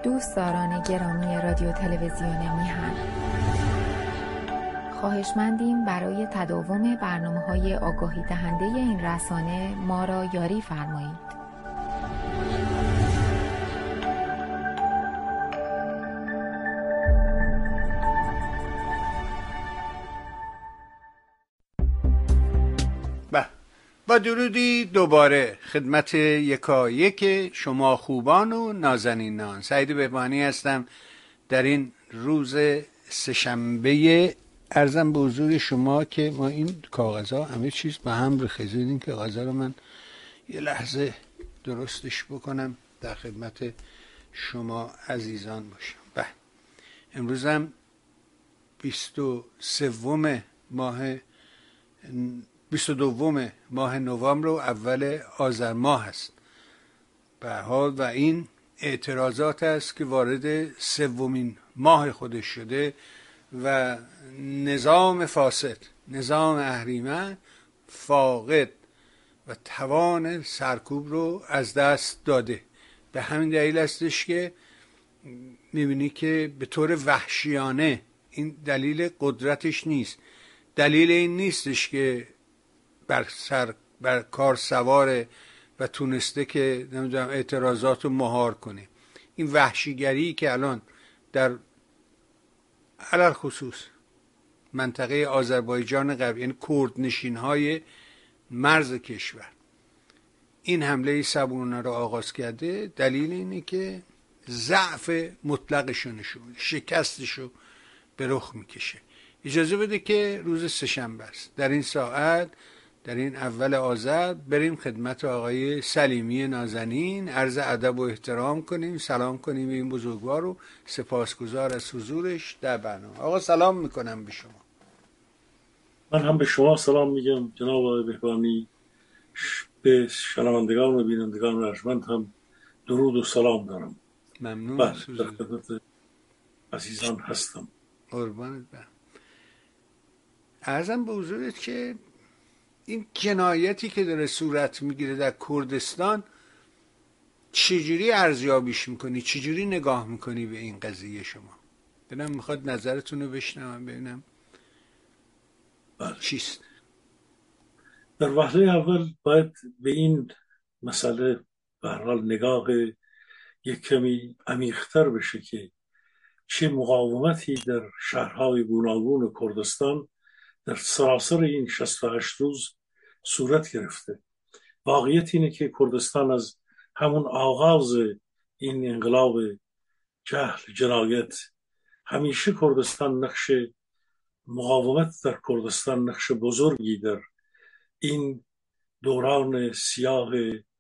دوستداران گرامی رادیو تلویزیون میهن، خواهشمندیم برای تداوم برنامه‌های آگاهی دهنده این رسانه ما را یاری فرمایید. با درودی دوباره خدمت یکایک شما خوبان و نازنینان. سعید بهبانی هستم. در این روز سه‌شنبه عرضم به حضور شما که ما این کاغذها همه چیز به هم ریخته. این کاغذها رو من یه لحظه درستش بکنم در خدمت شما عزیزان باشم. امروز هم 22 ماه نوامبر و اول آذر ماه است به حال، و این اعتراضات است که وارد سومین ماه خودش شده و نظام فاسد، نظام اهریمن فاقد و توان سرکوب رو از دست داده. به همین دلیل استش که میبینی که به طور وحشیانه، این دلیل قدرتش نیست، دلیل این نیستش که بر کار سواره و تونسته که نمیدونم اعتراضات رو مهار کنه. این وحشیگری که الان در علل خصوص منطقه آذربایجان غربی، یعنی کردنشین های مرز کشور، این حمله صبورانه رو آغاز کرده، دلیل اینه که ضعف مطلقشو نشون میده، شکستشو به رخ میکشه. اجازه بده که روز سه‌شنبه است، در این ساعت، در این اول آذر، بریم خدمت آقای سلیمی نازنین، عرض ادب و احترام کنیم، سلام کنیم به این بزرگوار و سپاسگزار از حضورش در برنامه. آقا سلام میکنم به شما. من هم به شما سلام میگم جناب آقای بهبانی. به شنوندگان و بینندگان ارجمند هم درود و سلام دارم. ممنون. در خدمت عزیزان هستم. قربانت برم. عرضم به حضورت که این جنایتی که داره صورت میگیره در کردستان، چجوری ارزیابیش میکنی؟ چجوری نگاه میکنی به این قضیه شما؟ ببینم، میخواد نظرتون رو بشنوم، ببینم چیست. در وهله اول باید به این مسئله به هر حال نگاه یک کمی عمیق‌تر بشه که چه مقاومتی در شهرهای گوناگون کردستان در سراسر این 68 روز صورت گرفته. واقعیت اینه که کردستان از همون آغاز این انقلاب جهل جنایت، همیشه کردستان نقش مقاومت در کردستان نقش بزرگی در این دوران سیاه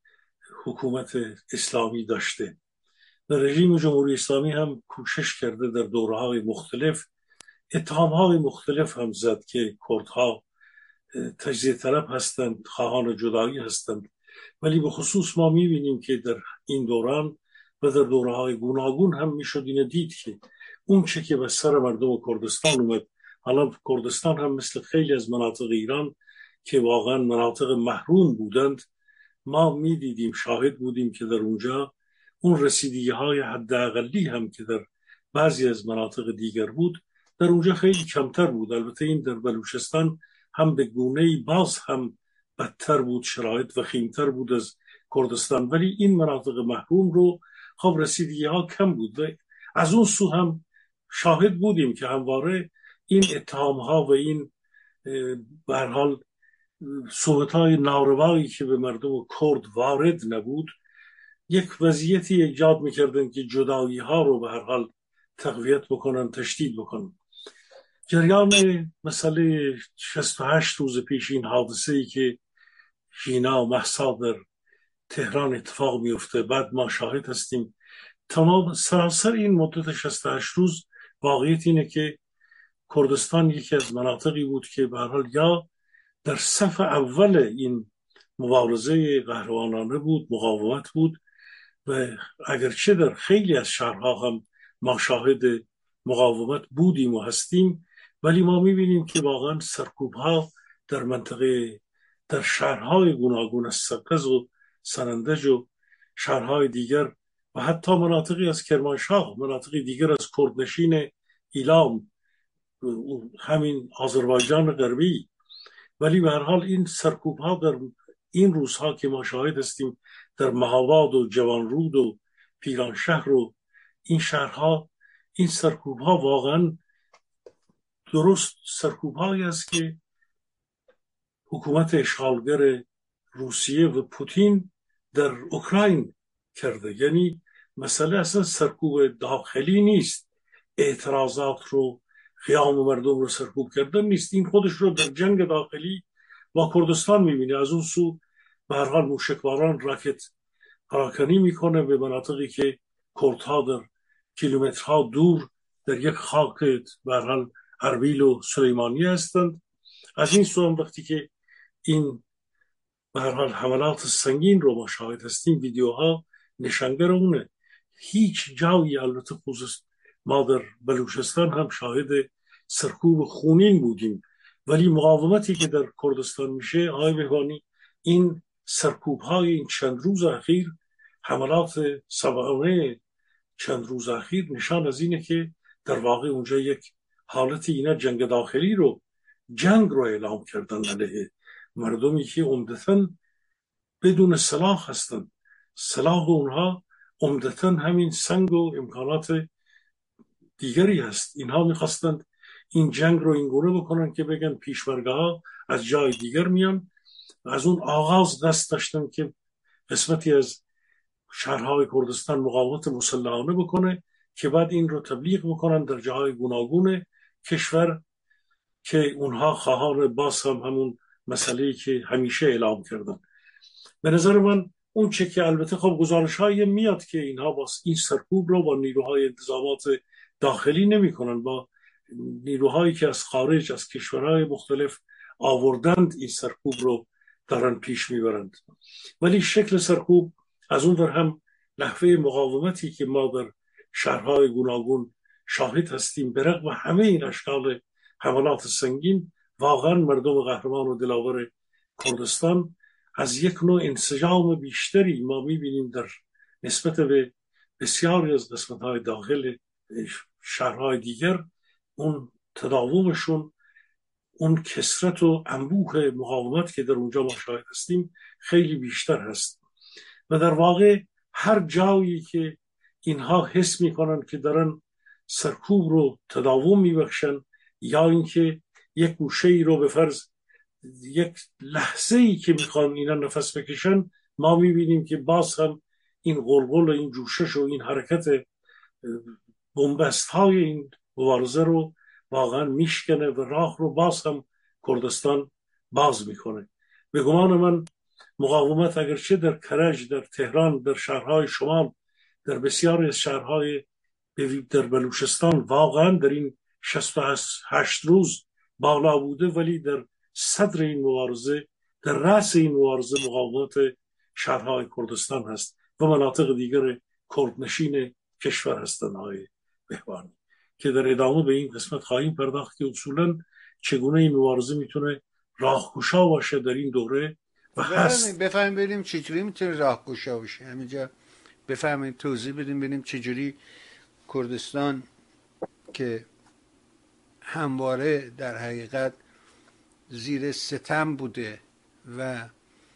حکومت اسلامی داشته. در رژیم جمهوری اسلامی هم کوشش کرده در دوره‌های مختلف، اتهام‌های مختلف هم زد که کردها تجزیه طلب هستند، خواهان جدایی هستند، ولی به خصوص ما می‌بینیم که در این دوران و در دوره‌های گوناگون هم میشد اینو دید که اون چه که به سر مردم کردستان اومد، حالا کردستان هم مثل خیلی از مناطق ایران که واقعا مناطق محروم بودند، ما می‌دیدیم، شاهد بودیم که در اونجا اون رسیدگی‌های حداقلی هم که در بعضی از مناطق دیگر بود، در اونجا خیلی کمتر بود. البته این در بلوچستان هم به گونه‌ای باز هم بدتر بود، شرایط وخیمتر بود از کردستان، ولی این مناطق محروم رو خب رسیدگی‌ها کم بود. و از اون سو هم شاهد بودیم که همواره این اتهام‌ها و این به هر حال صحبت‌های ناروایی که به مردم کرد وارد نبود، یک وضعیتی ایجاد می‌کردن که جدایی‌ها رو به هر حال تقویت بکنن، تشدید بکنن. جریان مسئله 68 روز پیش، این حادثه‌ای که ژینا و مهسا در تهران اتفاق میفته، بعد ما شاهد هستیم تمام سراسر این مدت 68 روز واقعیت اینه که کردستان یکی از مناطقی بود که به هر حال یا در صف اول این مبارزه قهرمانانه بود، مقاومت بود، و اگرچه در خیلی از شهرها هم ما شاهد مقاومت بودیم و هستیم، ولی ما میبینیم که واقعا سرکوب‌ها در منطقه، در شهرهای گوناگون از سقز و سنندج و شهرهای دیگر و حتی مناطقی از کرمانشاه، مناطقی دیگر از کردنشین ایلام، همین آذربایجان غربی. ولی به هر حال این سرکوب ها در این روزها که ما شاهد هستیم در مهاباد و جوانرود و پیرانشهر و این شهرها، این سرکوب ها واقعا درست سرکوب هایی است که حکومت اشغالگر روسیه و پوتین در اوکراین کرده. یعنی مسئله اصلا سرکوب داخلی نیست، اعتراضات رو، قیام مردم رو سرکوب کردن نیست. این خودش رو در جنگ داخلی با کردستان میبینه. از اون سو به هر حال موشکباران راکت پراکنی میکنه به مناطقی که کردها در کیلومترها دور در یک خاک به هر حال اربیل و سلیمانی هستند. از این سو هم وقتی که این به هر حال حملات سنگین رو ما شاهد هستیم، ویدیوها نشانگر اونه. هیچ جایی، البته خصوص ما در بلوچستان هم شاهد سرکوب خونین بودیم، ولی مقاومتی که در کردستان میشه آقای بهبانی، این سرکوب های این چند روز اخیر، حملات سبعانه چند روز اخیر نشان از اینه که در واقع اونجا یک حالتی، اینا جنگ داخلی رو، جنگ رو اعلام کردن علیه مردمی که عمدتاً بدون سلاح هستند. سلاح اونها عمدتاً همین سنگ و امکانات دیگری هست. اینها میخواستند این جنگ رو اینگونه بکنن که بگن پیشمرگه ها از جای دیگر میان. از اون آغاز دست داشتن که قسمتی از شهرهای کردستان مقاومت مسلحانه بکنه، که بعد این رو تبلیغ بکنن در جاهای گوناگون کشور که اونها خواهان باز هم همون مسئله‌ای که همیشه اعلام کردن. به نظر من اون چه که البته خب گزارش‌هایی میاد که اینها با این سرکوب رو با نیروهای انتظامات داخلی نمی‌کنن، با نیروهایی که از خارج از کشورهای مختلف آوردند این سرکوب رو دارن پیش میبرند. ولی شکل سرکوب، از اون ور هم نحوه مقاومتی که ما در شهرهای گوناگون شاهد هستیم، به رغم همه این اشکال حملات سنگین، واقعا مردم قهرمان و دلاور کردستان از یک نوع انسجام بیشتری ما میبینیم در نسبت به بسیاری از قسمت‌های داخل شهرهای دیگر. اون تداومشون، اون کثرت و انبوه مقاومت که در اونجا ما شاهد هستیم خیلی بیشتر هست. و در واقع هر جایی که اینها حس میکنن که دارن سرکوب رو تداوم میبخشن، یا اینکه یک گوشه‌ای رو به فرض یک لحظه‌ای که میخوان اینا نفس بکشن، ما میبینیم که باز هم این غلغل و این جوشش و این حرکت بنبست های این مبارزه رو واقعا میشکنه و راه رو باز هم کردستان باز میکنه. به گمان من مقاومت اگرچه در کرج، در تهران، در شهرهای شمال، در بسیاری از شهرهای در بلوچستان واقعا در این 68 روز بالا بوده، ولی در صدر این مبارزه، در رأس این مبارزه مقاومت شهرهای کردستان هست و مناطق دیگر کردنشین کشور هستند های بهبانی، که در ادامه به این قسمت خواهیم پرداخت که اصولا چگونه این مبارزه میتونه راهگشا باشه در این دوره و هست. بفهمیم ببینیم چجوری میتونه راهگشا باشه. همینجا بفهمیم توضیح بدیم ببینیم چجوری کردستان که همواره در حقیقت زیر ستم بوده و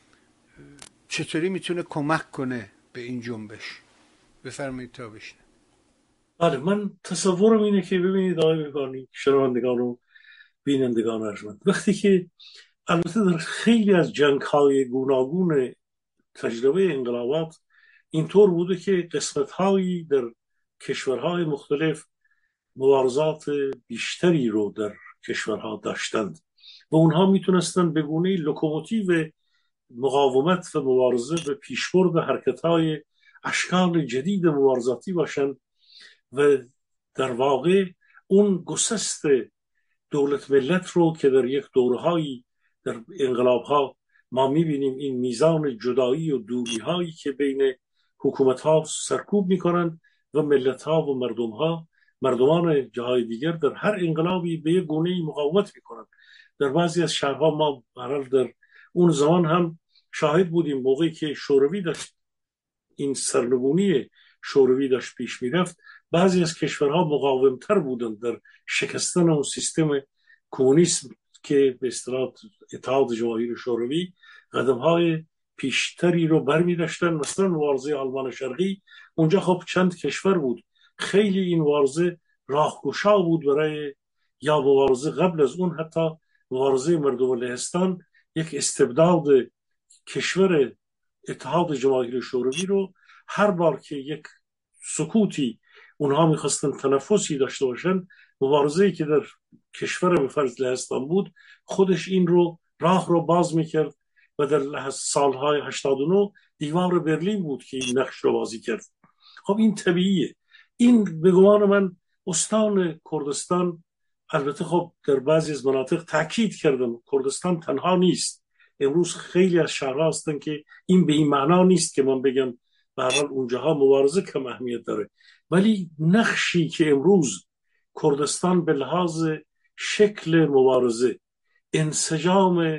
چطوری میتونه کمک کنه به این جنبش. بفرمایید تا بشنم. بله، من تصورم اینه که ببینید آقای بهبانی، شنوندگان و بینندگان ارجمند، وقتی که البته در خیلی از جنگ‌های گوناگون تجربه انقلابات اینطور بوده که قسمت‌هایی در کشورهای مختلف مبارزات بیشتری رو در کشورها داشتند و اونها میتونستن به گونه لوکوموتیو مقاومت و مبارزه به پیشبرد حرکت‌های اشکال جدید مبارزاتی باشند و در واقع اون گسست دولت ملت رو که در یک دورهایی در انقلاب‌ها ما می‌بینیم این میزان جدایی و دوری‌هایی که بین حکومت‌ها سرکوب می‌کنند و ملت‌ها و مردمان جاهای دیگر در هر انقلابی به یک گونه‌ای مقاومت می‌کنند. در بعضی از شهرها ما برای در اون زمان هم شاهد بودیم، موقعی که شوروی داشت این سرنگونی شوروی داشت پیش میرفت، بعضی از کشورها مقاومتر بودند در شکستن اون سیستم کمونیسم که به اصطلاح اتحاد جماهیر شوروی قدم‌های پیشتری رو برمی داشتن. مثلا مبارزه آلمان شرقی، اونجا خب چند کشور بود، خیلی این مبارزه راهگشا بود برای، یا مبارزه قبل از اون حتی مبارزه مردم لهستان، یک استبداد کشور اتحاد جماهیر شوروی رو هر بار که یک سکوتی اونها میخواستن تنفسی داشته باشن، مبارزه‌ای که در کشور به فرض لهستان بود خودش این رو راه رو باز میکرد و در سالهای 89 دیوار برلین بود که این نقش رو بازی کرد. خب این طبیعیه. این به گمان من استان کردستان، البته خب در بعضی از مناطق تاکید کردم کردستان تنها نیست، امروز خیلی از شهرها هستن که این به این معنا نیست که من بگم به هر حال اونجاها مبارزه کم اهمیت داره، ولی نقشی که امروز کردستان به لحاظ شکل مبارزه، انسجام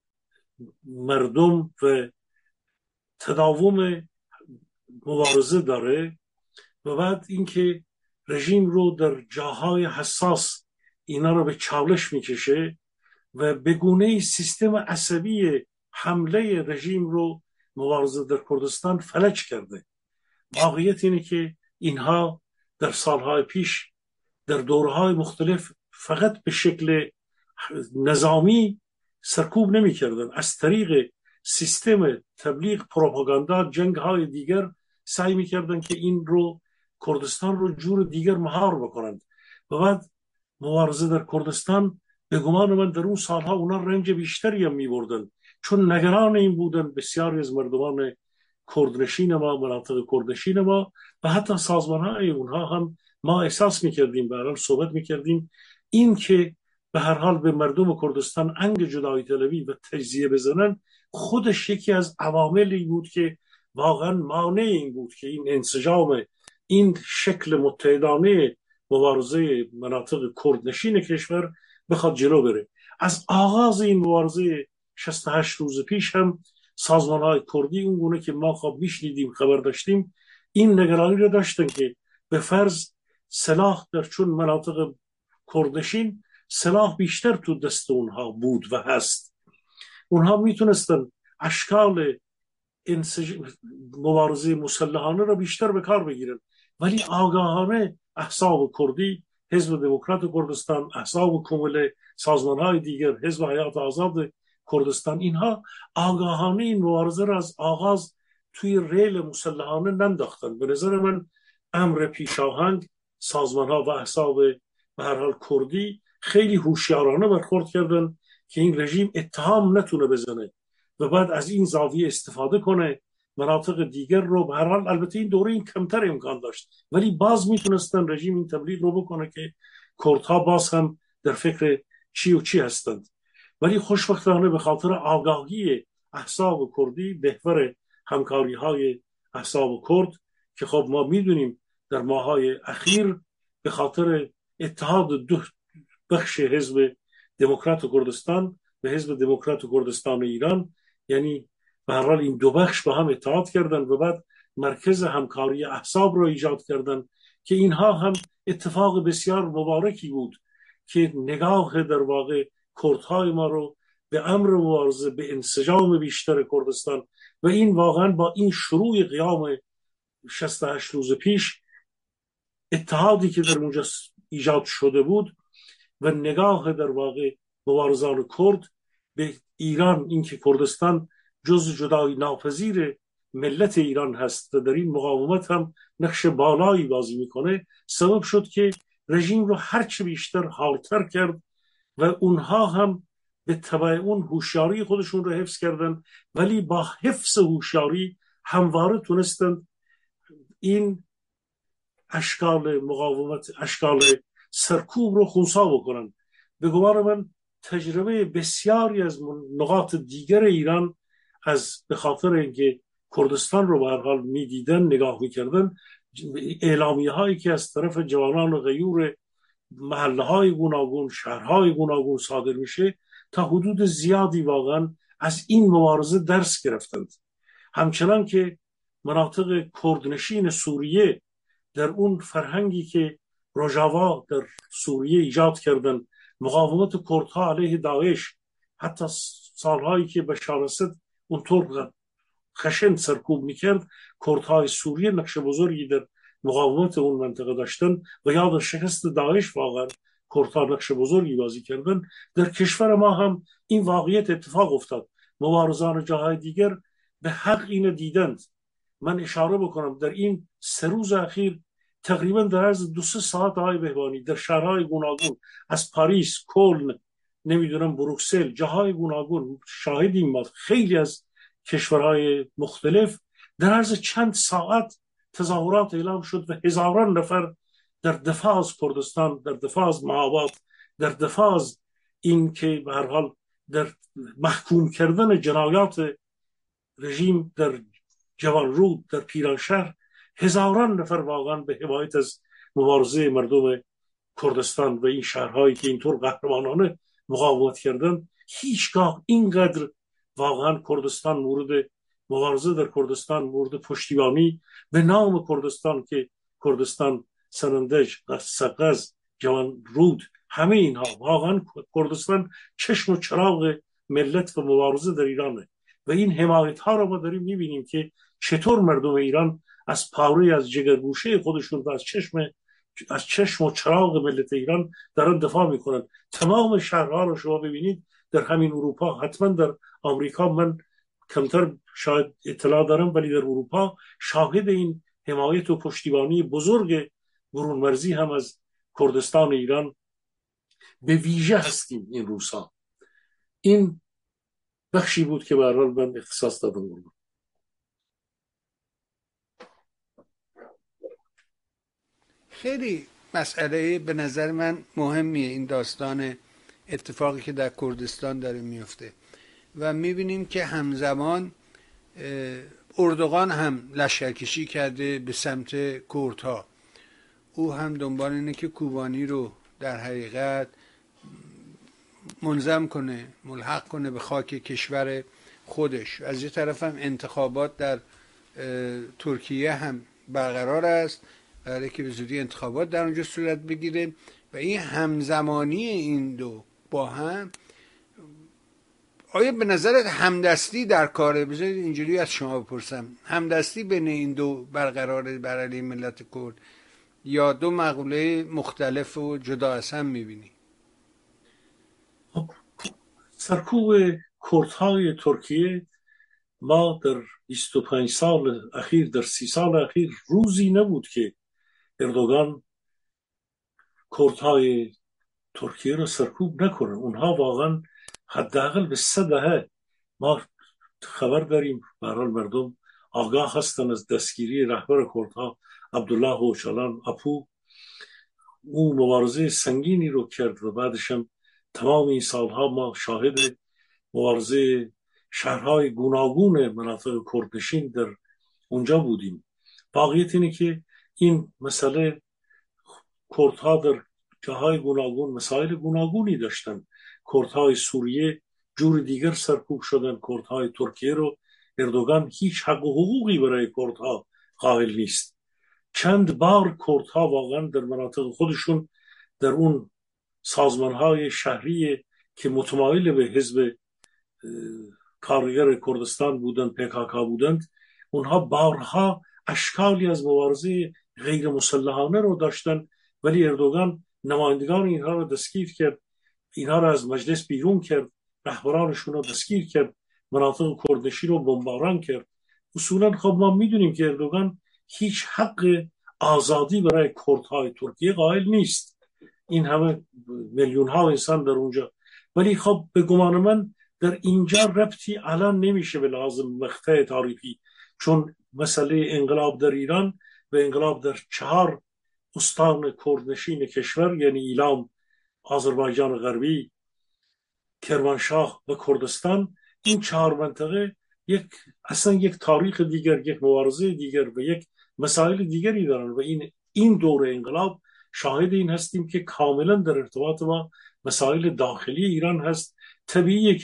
مردم و تداوم مبارزه داره، و بعد اینکه رژیم رو در جاهای حساس اینا رو به چالش میکشه و به گونه سیستم عصبی حمله رژیم رو مبارزه در کردستان فلج کرده. واقعیت اینه که اینها در سالهای پیش در دورهای مختلف فقط به شکل نظامی سرکوب نمی کردن، از طریق سیستم تبلیغ، پروپاگاندا، جنگ های دیگر سعی می کردن که این رو کردستان رو جور دیگر مهار بکنند. و بعد مبارزه در کردستان به گمان من در اون سالها اونا رنج بیشتری هم می بردن، چون نگران این بودن بسیاری از مردمان کردنشین ما، مناطق کردنشین ما و حتی سازمان های اونها هم ما احساس میکردیم، به هر حال صحبت میکردیم، این که به هر حال به مردم کردستان انگ جدایی طلبی و تجزیه بزنن خودش یکی از عواملی بود که واقعا مانع این بود که این انسجام، این شکل متحدانه مبارزه مناطق کردنشین کشور بخواد جلو بره. از آغاز این مبارزه 68 روز پیش هم سازمان های کردی اون گونه که ما خب میشنیدیم، خبر داشتیم، این نگرانی رو داشتن که به فرض سلاح در چون مناطق کردنشین سلاح بیشتر تو دست اونها بود و هست، اونها میتونستن اشکال مبارزه مسلحانه رو بیشتر به کار بگیرن، ولی آگاهانه احزاب کردی، حزب دموکرات کردستان، احزاب کمل، سازمان‌های دیگر، حزب حیات آزاد کردستان، اینها آگاهانه این مبارزه را از آغاز توی ریل مسلحانه ننداختن. به نظر من امر پیشاهنگ سازمان‌ها و احزاب به هر حال کردی خیلی هوشیارانه برخورد کردن که این رژیم اتهام نتونه بزنه و بعد از این زاویه استفاده کنه مناطق دیگر رو. به هر حال البته این دوره این کمتر امکان داشت، ولی باز میتونستن رژیم این تبلیغ رو بکنه که کردها باز هم در فکر چی و چی هستند. ولی خوشبختانه به خاطر آگاهی احزاب کردی، محور همکاری های احزاب کرد که خب ما میدونیم در ماهای اخیر به خاطر اتحاد دو بخش حزب دموکرات کردستان و حزب دموکرات کردستان ایران، یعنی به هر حال این دو بخش با هم اتحاد کردن و بعد مرکز همکاری احزاب رو ایجاد کردن که اینها هم اتفاق بسیار مبارکی بود که نگاه در واقع کردهای ما رو به امر مبارزه، به انسجام بیشتر کردستان و این واقعا با این شروع قیام 68 روز پیش اتحادی که در اونجا ایجاد شده بود و نگاه در واقع مبارزان کرد به ایران، اینکه کردستان جز جدایی ناپذیر ملت ایران هست و در این مقاومت هم نقش بالایی بازی میکنه، سبب شد که رژیم رو هرچه بیشتر حالتر کرد و اونها هم به تبع اون هوشیاری خودشون رو حفظ کردن، ولی با حفظ هوشیاری همواره تونستند این اشکال مقاومت، اشکال سرکوب رو خنثی بکنن. به گمان من تجربه بسیاری از نقاط دیگر ایران از به خاطر اینکه کردستان رو به هر حال میدیدن، نگاه میکردن، اعلامیه هایی که از طرف جوانان غیور محله های گوناگون، شهرهای گوناگون صادر میشه، تا حدود زیادی واقعا از این مبارزه درس گرفتند. همچنان که مناطق کردنشین سوریه در اون فرهنگی که روجاوا در سوریه ایجاد کردن، مقاومت کردها علیه داعش، حتی سالهایی که بشار اسد اونطور خشن سرکوب میکرد، کردهای سوریه نقش بزرگی در مقاومت اون منطقه داشتن و یا در شکست داعش واقعا کردها نقش بزرگی بازی کردن. در کشور ما هم این واقعیت اتفاق افتاد. مبارزان جاهای دیگر به حق اینو دیدند. من اشاره بکنم در این 3 روز اخیر تقریبا در عرض 2-3 ساعت آقای بهبانی در شهرهای گوناگون، از پاریس، کلن، نمیدونم بروکسل، جاهای گوناگون شاهدیم ما، خیلی از کشورهای مختلف در عرض چند ساعت تظاهرات اعلام شد و هزاران نفر در دفاع از کردستان، در دفاع از مآباد، در دفاع از این که به هر حال در محکوم کردن جنایات رژیم در جوانرود، در پیرانشهر، هزاران نفر واقعا به حمایت از مبارزه مردم کردستان و این شهرهایی که اینطور قهرمانانه مقاومت کردن. هیچگاه اینقدر واقعا کردستان مورد مبارزه، در کردستان مورد پشتیبانی به نام کردستان، که کردستان، سنندج، سقز، جوانرود، همه اینها واقعا کردستان چشم و چراغ ملت و مبارزه در ایرانه و این حمایت ها رو ما داریم میبینیم که چطور مردم ایران از پاره از جگرگوشه خودشون و از چشم و چراغ ملت ایران دارن دفاع میکنن. تمام شهرها رو شما ببینید در همین اروپا، حتما در آمریکا من کمتر شاید اطلاع دارم، ولی در اروپا شاهد این حمایت و پشتیبانی بزرگ برون مرزی هم از کردستان ایران به ویژه هستیم این روزها. این بخشی بود که به هر حال من اختصاص دادم. خیلی مسئله به نظر من مهمیه این داستان اتفاقی که در کردستان داره میفته و میبینیم که همزمان اردوغان هم لشکرکشی کرده به سمت کردها. او هم دنبال اینه که کوبانی رو در حقیقت منظم کنه، ملحق کنه به خاک کشور خودش. از یه طرف هم انتخابات در ترکیه هم برقرار است، برای که به زودی انتخابات در اونجا صورت بگیره و این همزمانی این دو با هم، آیا به نظرت همدستی در کاره؟ بذارید اینجوری از شما بپرسم، همدستی بین این دو برقراره بر علیه ملت کرد یا دو مقوله مختلف و جدا از هم میبینی؟ سرکوب کردهای ترکیه ما در 25 سال اخیر، در 30 سال اخیر روزی نبود که اردوغان کردهای ترکیه رو سرکوب نکنه. اونها واقعا حداقل به 3 دهه ما خبر داریم، به هر حال مردم آگاه هستن از دستگیری رهبر کردها عبدالله اوچالان اپو. او مبارزه سنگینی رو کرد و بعدش هم تمام این سالها ما شاهد مبارزه شهرهای گوناگون مناطق کردنشین در اونجا بودیم. واقعیت اینه که این مسئله کردها در جاهای گوناگون مسائل گوناگونی داشتن. کردهای سوریه جور دیگر سرکوب شدن، کردهای ترکیه رو اردوغان هیچ حق و حقوقی برای کردها قائل نیست. چند بار کردها واقعا در مناطق خودشون، در اون سازمانهای شهری که متمایل به حزب کارگر کردستان بودند، PKK بودند، اونها بارها اشکالی از مبارزه غیر مسلحانه رو داشتن، ولی اردوغان نمایندگان اینها رو دستگیر کرد، اینها رو از مجلس بیرون کرد، رهبرانشون رو دستگیر کرد، مناطق کردنشین رو بمباران کرد. اصولا خب ما میدونیم که اردوغان هیچ حق آزادی برای کردهای ترکیه قائل نیست، این همه میلیون ها انسان در اونجا. ولی خب به گمان من در اینجا ربطی الان نمیشه به لازم مقطع تاریخی، چون مسئله انقلاب در ایران و انقلاب در 4 استان کردنشین کشور، یعنی ایلام، آذربایجان غربی، کرمانشاه و کردستان، این 4 منطقه اصلا یک تاریخ دیگر، یک مبارزه دیگر و یک مسائل دیگری دارن و این دور انقلاب شاهد این هستیم که کاملا در ارتباط با مسائل داخلی ایران هست. طبیعیه که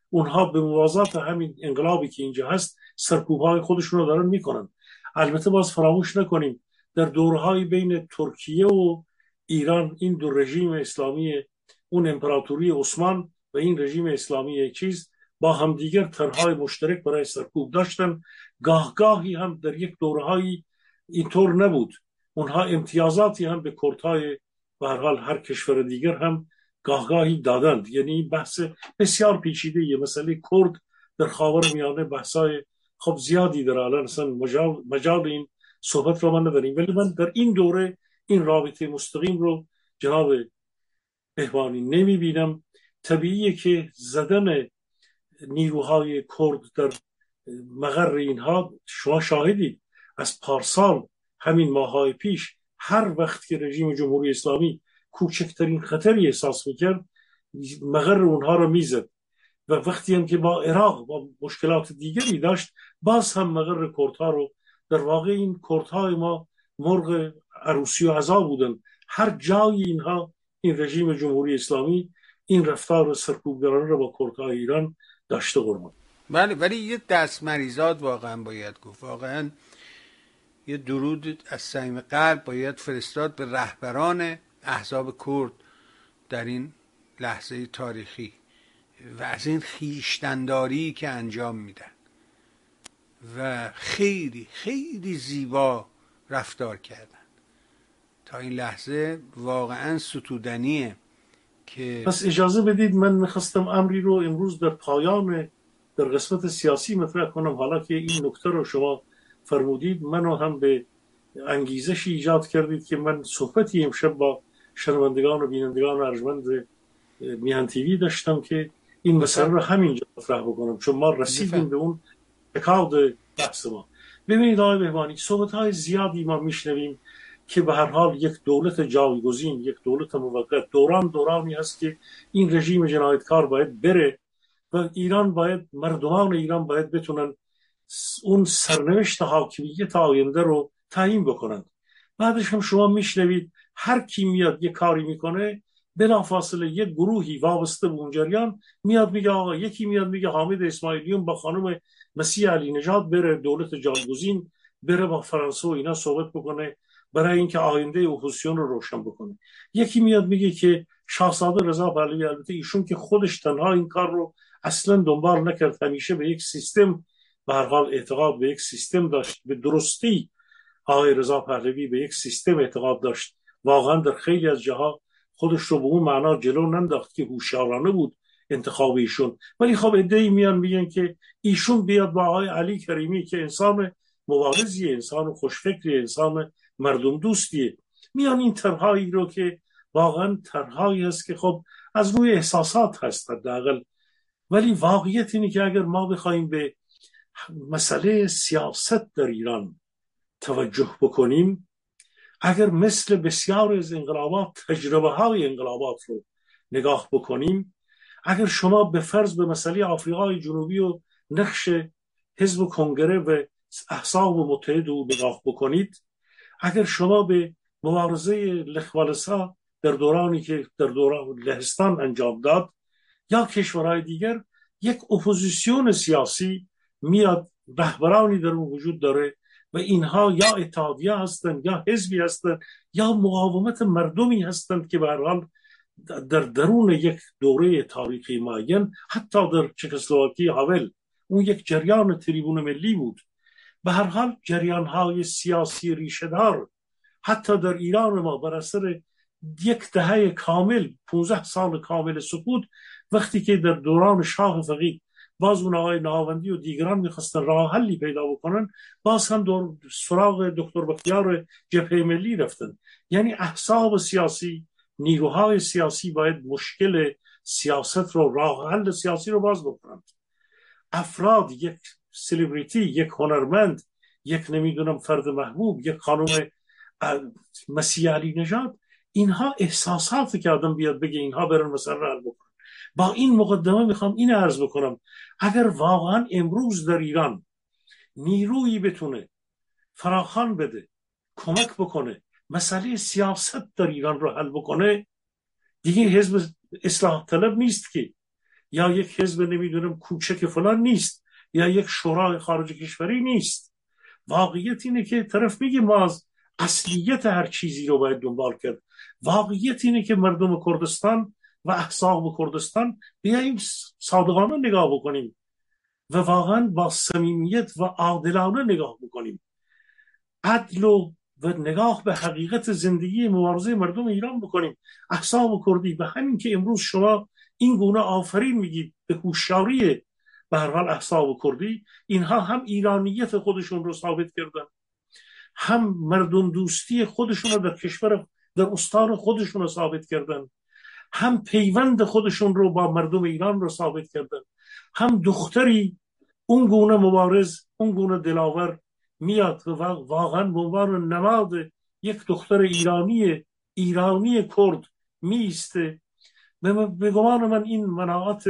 اونها به موازات همین انقلابی که اینجا هست سرکوب‌های خودشون رو دارن میکنن. البته باز فراموش نکنیم در دورهای بین ترکیه و ایران این دو رژیم اسلامی، اون امپراتوری عثمان و این رژیم اسلامی چیز، با همدیگر طرحهای مشترک برای سرکوب داشتن. گاهی هم در یک دورهایی اینطور نبود، اونها امتیازاتی هم به کردهای به هر حال هر کشور دیگر هم گاهی دادند. یعنی بحث بسیار پیچیده یه مسئله کرد در خاورمیانه بحثای خب زیادی داره، الان اصلا مجال این صحبت رو من نداریم. ولی من در این دوره این رابطه مستقیم رو جناب بهبانی نمی بینم. طبیعیه که زدن نیروهای کرد در مقر اینها، شما شاهدید از پارسال همین ماهای پیش هر وقت که رژیم جمهوری اسلامی کوچکترین خطری احساس میکرد مقر اونها رو میزد و وقتی هم که با عراق با مشکلات دیگری داشت باز هم مقر کردها رو. در واقع این کردهای ما مرغ عروسی و عزا بودن. هر جای اینها این رژیم جمهوری اسلامی این رفتار سرکوبگرانه رو با کردهای ایران داشته قربان. بله، ولی یه دست مریزاد واقعا باید گفت، واقعا یه درود از صمیم قلب باید فرستاد به رهبران احزاب کرد در این لحظه تاریخی و از این خویشتن‌داری که انجام میدن و خیلی خیلی زیبا رفتار کردن تا این لحظه. واقعا ستودنیه که پس اجازه بدید من میخواستم امری رو امروز در پایان در قسمت سیاسی مطرح کنم. حالا که این نکته رو شما فرمودید منو هم به انگیزشی ایجاد کردید که من صحبتی امشب با شنوندگان و بینندگان ارجمند میهن تیوی داشتم که این مسئله رو همینجا مطرح بکنم، چون ما رسیدیم به اون اکاد بحث ما. ببینید آقای بهبانی، صحبت‌های زیادی ما میشنویم که به هر حال یک دولت جایگزین، یک دولت موقت، دورانی هست که این رژیم جنایتکار باید بره و ایران باید، مردمان ایران باید بتونن اون سرنوشت حاکمیت آینده رو تعیین بکنند. بعدش هم شما میشنوید هر کی میاد یه کاری میکنه بلافاصله یک گروهی وابسته به اون جریان میاد میگه آقا، یکی میاد میگه حامد اسماعیلیون با خانم مسیح علی نژاد بره دولت جایگزین، بره با فرانسه و اینا صحبت بکنه برای اینکه آینده اپوزیسیون رو روشن بکنه. یکی میاد میگه که شاهزاده رضا پهلوی، البته ایشون که خودش تنها این کار رو اصلا دنبال نکرد، همیشه به یک سیستم به هر حال اعتقاد به یک سیستم داشت، به درستی آقای رضا پهلوی به یک سیستم اعتقاد داشت. واقعا در خیلی از جاها خودش رو به اون معنا جلو ننداخت که هوشیارانه بود انتخاب ایشون. ولی خب عده‌ای میان میگن که ایشون بیاد با آقای علی کریمی که انسان مبارزیه، انسان خوشفکری، انسان مردم دوستیه، میان این طرحایی رو که واقعا طرحایی هست که خب از روی احساسات هست حداقل. ولی واقعیت اینه که اگر ما بخوایم به مسئله سیاست در ایران توجه بکنیم، اگر مثل بسیار از انقلابات تجربه های انقلابات رو نگاه بکنیم، اگر شما به فرض به مسئله آفریقای جنوبی و نقش حزب کنگره و احزاب متحد رو نگاه بکنید، اگر شما به مبارزه لخوالسا در دورانی که در دوران لهستان انجام داد یا کشورهای دیگر، یک اپوزیسیون سیاسی میاد، رهبرانی در اون وجود داره و اینها یا اتحادیه هستند یا حزبی هستند یا مقاومت مردمی هستند که به هر حال در درون یک دوره تاریخی معین، حتی در چکسلواکی هاول اون یک جریان تریبون ملی بود. به هر حال جریان‌های سیاسی ریشه‌دار حتی در ایران ما بر اثر یک دهه کامل، 15 سال کامل سقوط، وقتی که در دوران شاه فقید باز اون آقای نهاوندی و دیگران میخواستن راه حلی پیدا بکنن، باز هم سراغ دکتر بختیار جبهه ملی رفتن. یعنی احزاب سیاسی، نیروهای سیاسی باید مشکل سیاست رو، راه حل سیاسی رو باز بکنن. افراد، یک سلبریتی، یک هنرمند، یک نمیدونم فرد محبوب، یک خانم مسیح علی نژاد، اینها احساساتی که آدم بیاد بگه اینها برن مثلا رو حل بکنن. با این مقدمه میخوام این عرض بکنم، اگر واقعا امروز در ایران نیرویی بتونه فراخوان بده، کمک بکنه، مسئله سیاست در ایران رو حل بکنه، دیگه حزب اصلاح طلب نیست که یا یک حزب نمیدونم کوچک فلان نیست، یا یک شورای خارج کشوری نیست. واقعیت اینه که طرف میگه ما از اصلیت هر چیزی رو باید دنبال کرد. واقعیت اینه که مردم کردستان و احزاب کردستان بیاییم صادقانه نگاه بکنیم و واقعا با صمیمیت و عادلانه نگاه بکنیم، عدل و نگاه به حقیقت زندگی مبارزه مردم ایران بکنیم. احزاب کردی به همین که امروز شما این گونه آفرین میگید به هوشیاری به هر حال احزاب کردی، اینها هم ایرانیت خودشون رو ثابت کردن، هم مردم دوستی خودشون رو در کشور در استان خودشون رو ثابت کردن، هم پیوند خودشون رو با مردم ایران رو ثابت کردن. هم دختری اون گونه مبارز، اون گونه دلاور میاد و واقعا به عنوان نماد یک دختر ایرانی کرد میسته. به گمان من این مناعات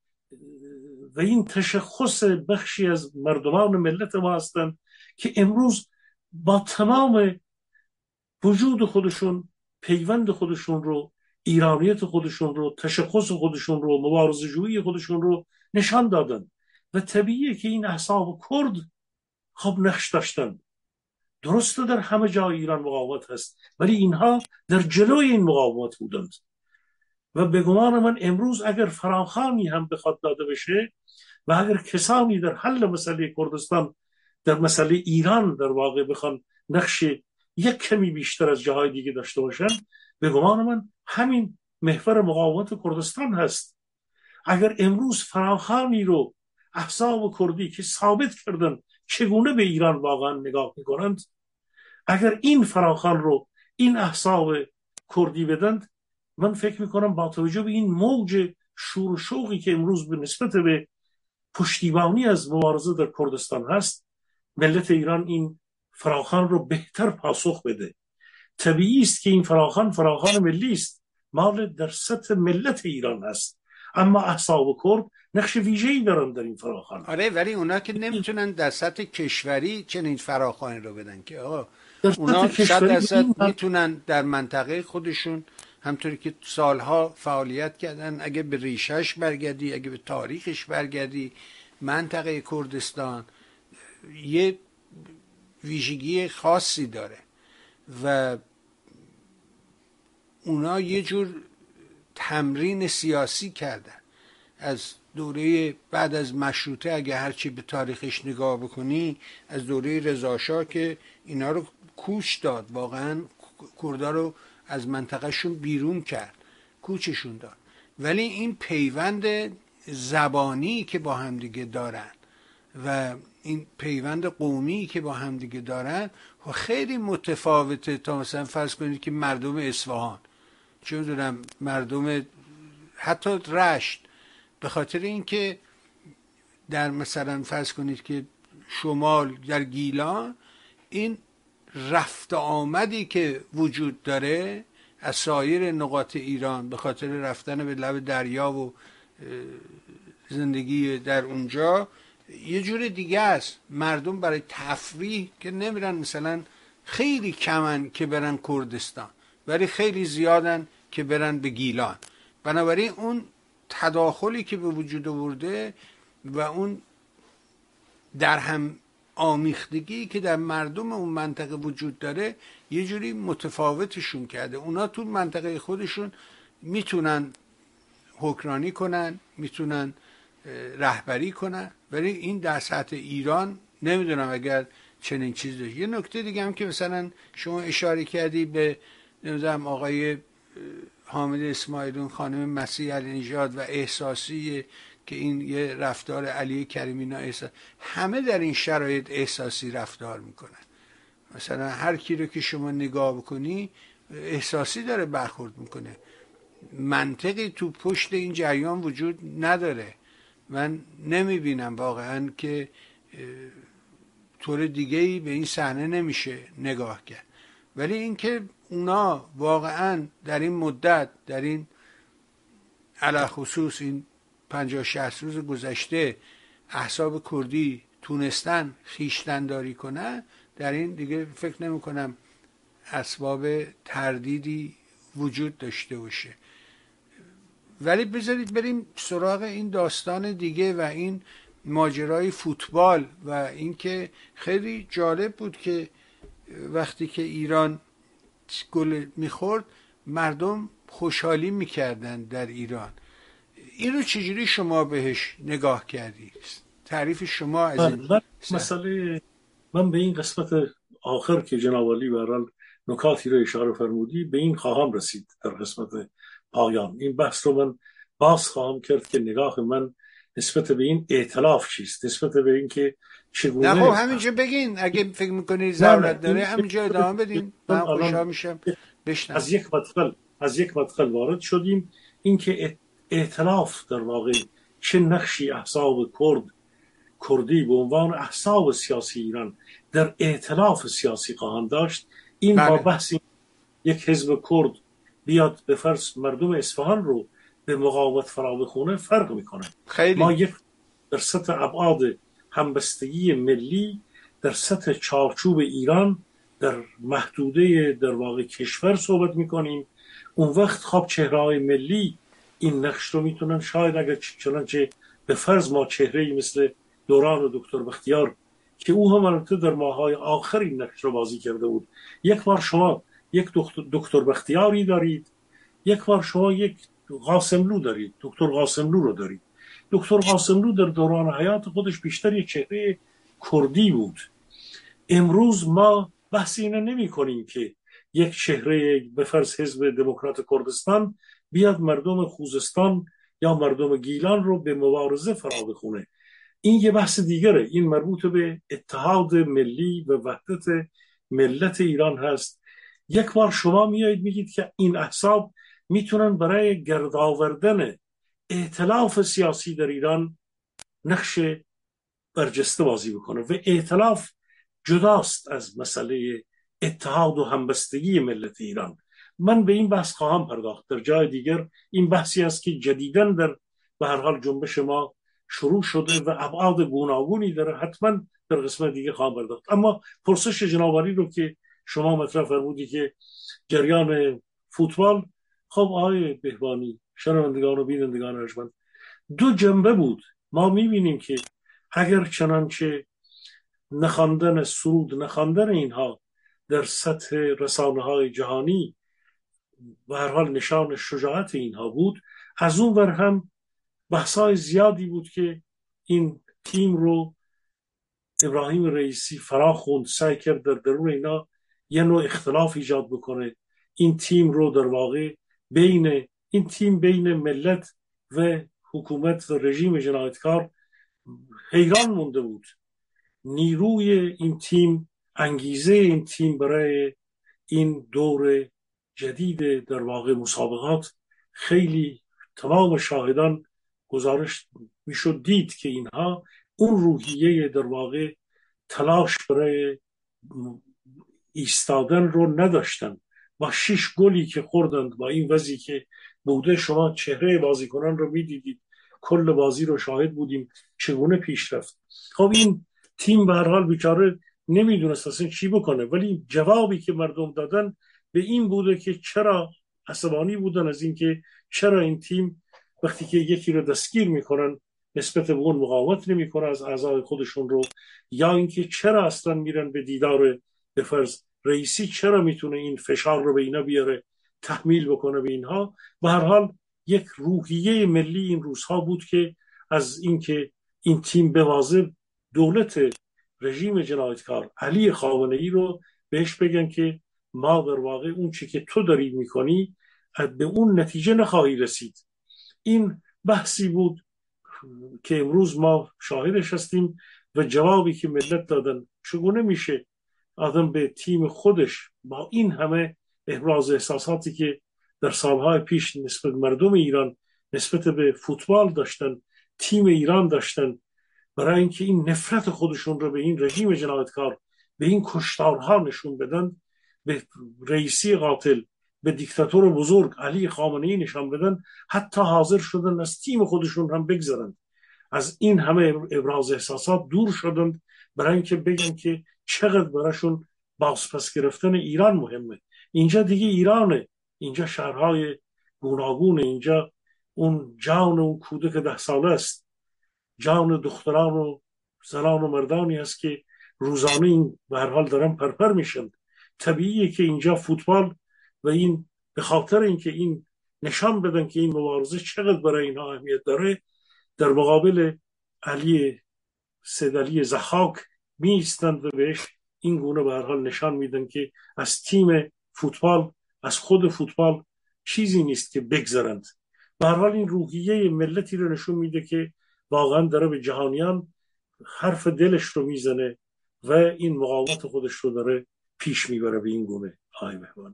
و این تشخص بخشی از مردمان ملت ما هستند که امروز با تمام وجود خودشون پیوند خودشون رو، ایرانیت خودشون رو، تشخص خودشون رو، مبارزه‌جویی خودشون رو نشان دادن و طبیعیه که این احزاب کرد خب نقش داشتن. درسته در همه جای ایران مقاومت هست، ولی اینها در جلوی این مقاومت بودند و به گمان من امروز اگر فراخوانی هم بخواد داده بشه و اگر کسانی در حل مسئله کردستان در مسئله ایران در واقع بخوان نقش یک کمی بیشتر از جاهای دیگه داشته باشن، به گمان من همین محور مقاومت کردستان هست. اگر امروز فراخوانی رو احزاب کردی که ثابت کردن چگونه به ایران واقعا نگاه میکنند، اگر این فراخوان رو این احزاب کردی بدند، من فکر میکنم با توجه به این موج شور و شوقی که امروز به نسبت به پشتیبانی از مبارزه در کردستان هست، ملت ایران این فراخوان رو بهتر پاسخ بده. طبیعی است که این فراخوان ملی است، مال در سطح ملت ایران هست، اما احزاب کرد نقش ویژه‌ای دارن در این فراخوان. آره، ولی اونا که نمیتونن در سطح کشوری چنین فراخوانی رو بدن که آقا اونا 100% میتونن در منطقه خودشون، همطوری که سالها فعالیت کردن، اگه به ریشش برگردی، اگه به تاریخش برگردی، منطقه کردستان یه ویژگی خاصی داره و اونا یه جور تمرین سیاسی کردن از دوره بعد از مشروطه. اگه هرچی به تاریخش نگاه بکنی، از دوره رضاشاه که اینا رو کوچ داد، واقعا کردا رو از منطقهشون بیرون کرد، کوچشون داد، ولی این پیوند زبانی که با همدیگه دارن و این پیوند قومی که با همدیگه دارن خیلی متفاوته تا مثلا فرض کنید که مردم اصفهان، چه می‌دونم مردم حتی رشت، به خاطر اینکه در مثلا فرض کنید که شمال در گیلان این رفت آمدی که وجود داره از سایر نقاط ایران به خاطر رفتن به لب دریا و زندگی در اونجا یه جور دیگه است. مردم برای تفریح که نمیرن، مثلا خیلی کمن که برن کردستان ولی خیلی زیادن که برن به گیلان. بنابراین اون تداخلی که به وجود آورده و اون در هم آمیختگی که در مردم اون منطقه وجود داره یه جوری متفاوتشون کرده. اونا تو منطقه خودشون میتونن حکمرانی کنن، میتونن رهبری کنن، ولی این در سطح ایران نمیدونم اگر چنین چیزی داشت. یه نکته دیگه هم که مثلا شما اشاره کردی به نمیدونم آقای حامد اسماعیلون، خانم مسیح علی نژاد و احساسی که این یه رفتار علی کریمی احساس، همه در این شرایط احساسی رفتار میکنن. مثلا هر کی رو که شما نگاه بکنی احساسی داره برخورد میکنه، منطقی تو پشت این جریان وجود نداره. من نمیبینم واقعا که طور دیگه‌ای به این صحنه نمیشه نگاه کرد. ولی اینکه اونا واقعا در این مدت، در این علی خصوص این 50-60 روز گذشته احزاب کردی تونستن خویشتن‌داری کنن، در این دیگه فکر نمی کنم اسباب تردیدی وجود داشته باشه. ولی بذارید بریم سراغ این داستان دیگه و این ماجرای فوتبال و اینکه خیلی جالب بود که وقتی که ایران گل میخورد مردم خوشحالی میکردن در ایران. این رو چجوری شما بهش نگاه کردید؟ تعریف شما از این مسئله. من به این قسمت آخر که جناب عالی برحال نکاتی رو اشاره فرمودی به این خواهم رسید در قسمت پایان. این بحث رو من باز خواهم کرد که نگاه من نسبت به این ائتلاف چیست، نسبت به این که چگونه. نه خب همینجا بگین، اگه فکر میکنید ضرورت داره همینجا ادامه بدین، من خوشحال میشم بشنوم. از یک مدخل وارد شدیم، این که ائتلاف در واقع چه نقشی احزاب کردی به عنوان احزاب سیاسی ایران در ائتلاف سیاسی خواهند داشت. این با بحث یک حزب کرد بیاد به فرض مردم اصفهان رو به مقاومت فرا بخونه فرق میکنه. خیلی. ما یک در سطح ابعاد همبستگی ملی، در سطح چارچوب ایران، در محدوده در واقع کشور صحبت میکنیم. اون وقت خب چهره‌های ملی این نقش رو میتونن، شاید اگر چنانچه به فرض ما چهره‌ای مثل دوران و دکتر بختیار که او هم البته در ماه‌های آخر این نقش رو بازی کرده بود، یک بار شما یک دکتر بختیاری دارید، یک بار شما یک قاسملو دارید، دکتر قاسملو رو دارید. دکتر قاسملو در دوران حیات خودش بیشتر یک چهره کردی بود. امروز ما بحث اینو نمی کنیم که یک چهره به فرض حزب دموکرات کردستان بیاد مردم خوزستان یا مردم گیلان رو به مبارزه فرا بخونه. این یه بحث دیگره، این مربوط به اتحاد ملی و وحدت ملت ایران هست. یک بار شما میایید میگید که این احزاب میتونن برای گردآوردن ائتلاف سیاسی در ایران نقش برجسته بازی بکنه و ائتلاف جداست از مسئله اتحاد و همبستگی ملت ایران. من به این بحث خواهم پرداخت در جای دیگر. این بحثی است که جدیداً در به هر حال جنبش ما شروع شده و ابعاد گوناگونی داره، حتما در قسمت دیگه خواهم پرداخت. اما پرسش جناب عالی رو که شما مطرح فرمودی که جریان فوتبال، خب آقای بهبانی، شنوندگان و بینندگان ارجمند، دو جنبه بود. ما میبینیم که اگر چنانچه نخواندن سرود، نخواندن اینها در سطح رسانه‌های جهانی و هر حال نشان شجاعت اینها بود، از اون ور هم بحث‌های زیادی بود که این تیم رو ابراهیم رئیسی فرا خوند، سعی کرد در درون اینا یه نوع اختلاف ایجاد بکنه. این تیم رو در واقع بین ملت و حکومت و رژیم جنایتکار حیران مونده بود. نیروی این تیم، انگیزه این تیم برای این دور جدید در واقع مسابقات خیلی، تمام شاهدان گزارش میشد دید که اینها اون روحیه در واقع تلاش برای ایستادن رو نداشتن. با 6 گلی که خوردند، با این وضعی که بوده، شما چهره بازیکنان رو میدیدید، کل بازی رو شاهد بودیم چگونه پیش رفت. خب این تیم به هر حال بیچاره نمیدونست اصلا چی بکنه، ولی جوابی که مردم دادن به این بوده که چرا عصبانی بودن از این که چرا این تیم وقتی که یکی رو دستگیر میکنن نسبت به اون مقاومت نمیکنه از اعضای خودشون رو، یا اینکه چرا اصلا میرن به دیدار به فرض رئیسی، چرا میتونه این فشار رو به اینا بیاره، تحمیل بکنه به اینها. به هر حال یک روحیه ملی این روزها بود که از اینکه این تیم به واضح دولت رژیم جنایتکار علی خامنه‌ای رو بهش بگن که ما در واقع اون چی که تو داری میکنی به اون نتیجه نخواهی رسید. این بحثی بود که امروز ما شاهدش هستیم و جوابی که ملت دادن. چگونه میشه آدم به تیم خودش با این همه ابراز احساساتی که در سالهای پیش نسبت مردم ایران نسبت به فوتبال داشتن، تیم ایران داشتن، برای اینکه این نفرت خودشون رو به این رژیم جنایتکار، به این کشتارها نشون بدن، به رئیسی قاتل، به دیکتاتور بزرگ علی خامنه‌ای نشان بدن، حتی حاضر شدن از تیم خودشون هم بگذرن، از این همه ابراز احساسات دور شدن برای اینکه بگن که چقدر براشون بازپس گرفتن ایران مهمه. اینجا دیگه ایرانه، اینجا شهرهای گوناگون، اینجا اون جان اون کودک 10 ساله است، جان دختران و زنان و مردانی است که روزانه این به هر حال دارن پرپر میشن. طبیعیه که اینجا فوتبال و این به خاطر اینکه این نشان بدن که این مبارزه چقدر برای اینها اهمیت داره، در مقابل علی سید علی ضحاک می ایستند و بهش این گونه به هر حال نشان میدن که از تیم فوتبال، از خود فوتبال چیزی نیست که بگذرند. به هر حال این روحیه ملتی رو نشون میده که واقعا داره به جهانیان حرف دلش رو میزنه و این مقاومت خودش رو داره پیش میبره به این گونه. آقای مهربانی.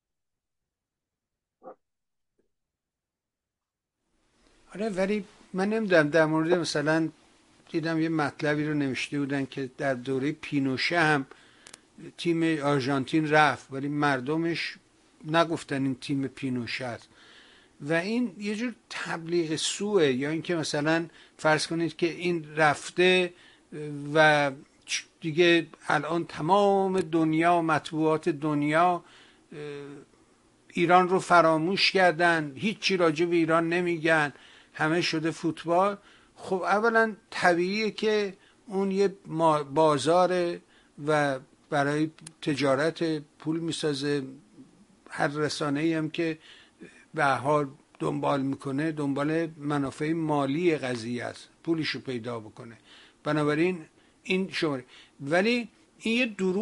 آره، ولی من نمیدونم، در مورد مثلا دیدم یه مطلبی رو نوشته بودن که در دوره پینوشه هم تیم آرژانتین رفت ولی مردمش نگفتن این تیم پینوشه است و این یه جور تبلیغ سوه. یا اینکه مثلا فرض کنید که این رفته و دیگه الان تمام دنیا، مطبوعات دنیا ایران رو فراموش کردن، هیچی راجع به ایران نمیگن، همه شده فوتبال. خب اولا طبیعیه که اون یه بازاره و برای تجارت پول میسازه. هر رسانه‌ای هم که به حال دنبال میکنه دنبال منافع مالی قضیه است، پولشو پیدا بکنه. بنابراین این شماره، ولی این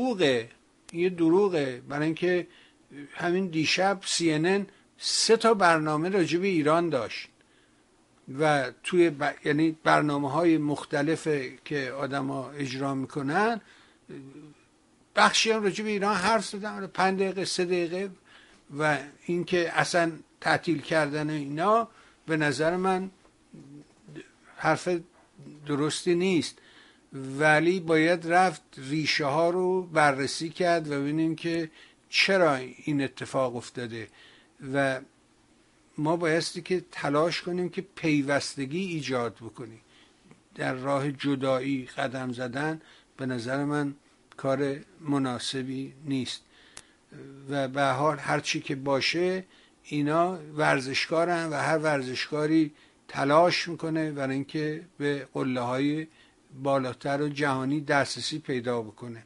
یه دروغه برای اینکه همین دیشب CNN 3 تا برنامه راجع به ایران داشت و توی یعنی برنامه‌های مختلف که آدم‌ها اجرا میکنن بخشی هم راجع به ایران حرف زدن، 5 دقیقه 3 دقیقه. و اینکه اصلا تعطیل کردن اینا به نظر من حرف درستی نیست، ولی باید رفت ریشه ها رو بررسی کرد و ببینیم که چرا این اتفاق افتاده و ما بایستی که تلاش کنیم که پیوستگی ایجاد بکنیم. در راه جدایی قدم زدن به نظر من کار مناسبی نیست و به حال هر چی که باشه اینا ورزشکارن و هر ورزشکاری تلاش میکنه برای اینکه به قله‌های بالاتر و جهانی دسترسی پیدا بکنه.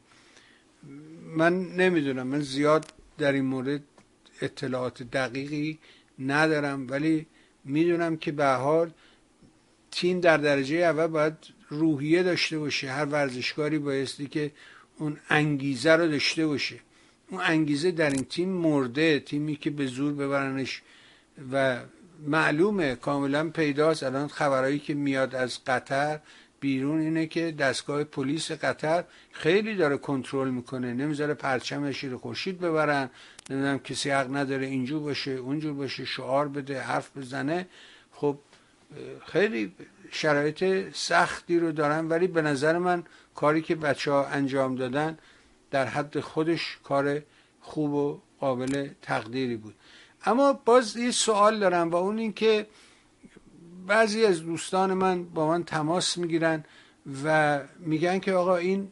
من نمیدونم، من زیاد در این مورد اطلاعات دقیقی ندارم، ولی میدونم که به حال تیم در درجه اول باید روحیه داشته باشه. هر ورزشکاری بایستی که اون انگیزه رو داشته باشه. اون انگیزه در این تیم مرده، تیمی که به زور ببرنش و معلومه کاملا پیداست. الان خبرایی که میاد از قطر بیرون اینه که دستگاه پلیس قطر خیلی داره کنترل میکنه، نمیذاره پرچم شیر خورشید ببرن، نمیدونم کسی حق نداره اینجور باشه اونجور باشه، شعار بده، حرف بزنه. خب خیلی شرایط سختی رو دارن، ولی به نظر من کاری که بچه‌ها انجام دادن در حد خودش کار خوب و قابل تقدیری بود. اما باز یه سوال دارم و اون این که بعضی از دوستان من با من تماس میگیرن و میگن که آقا این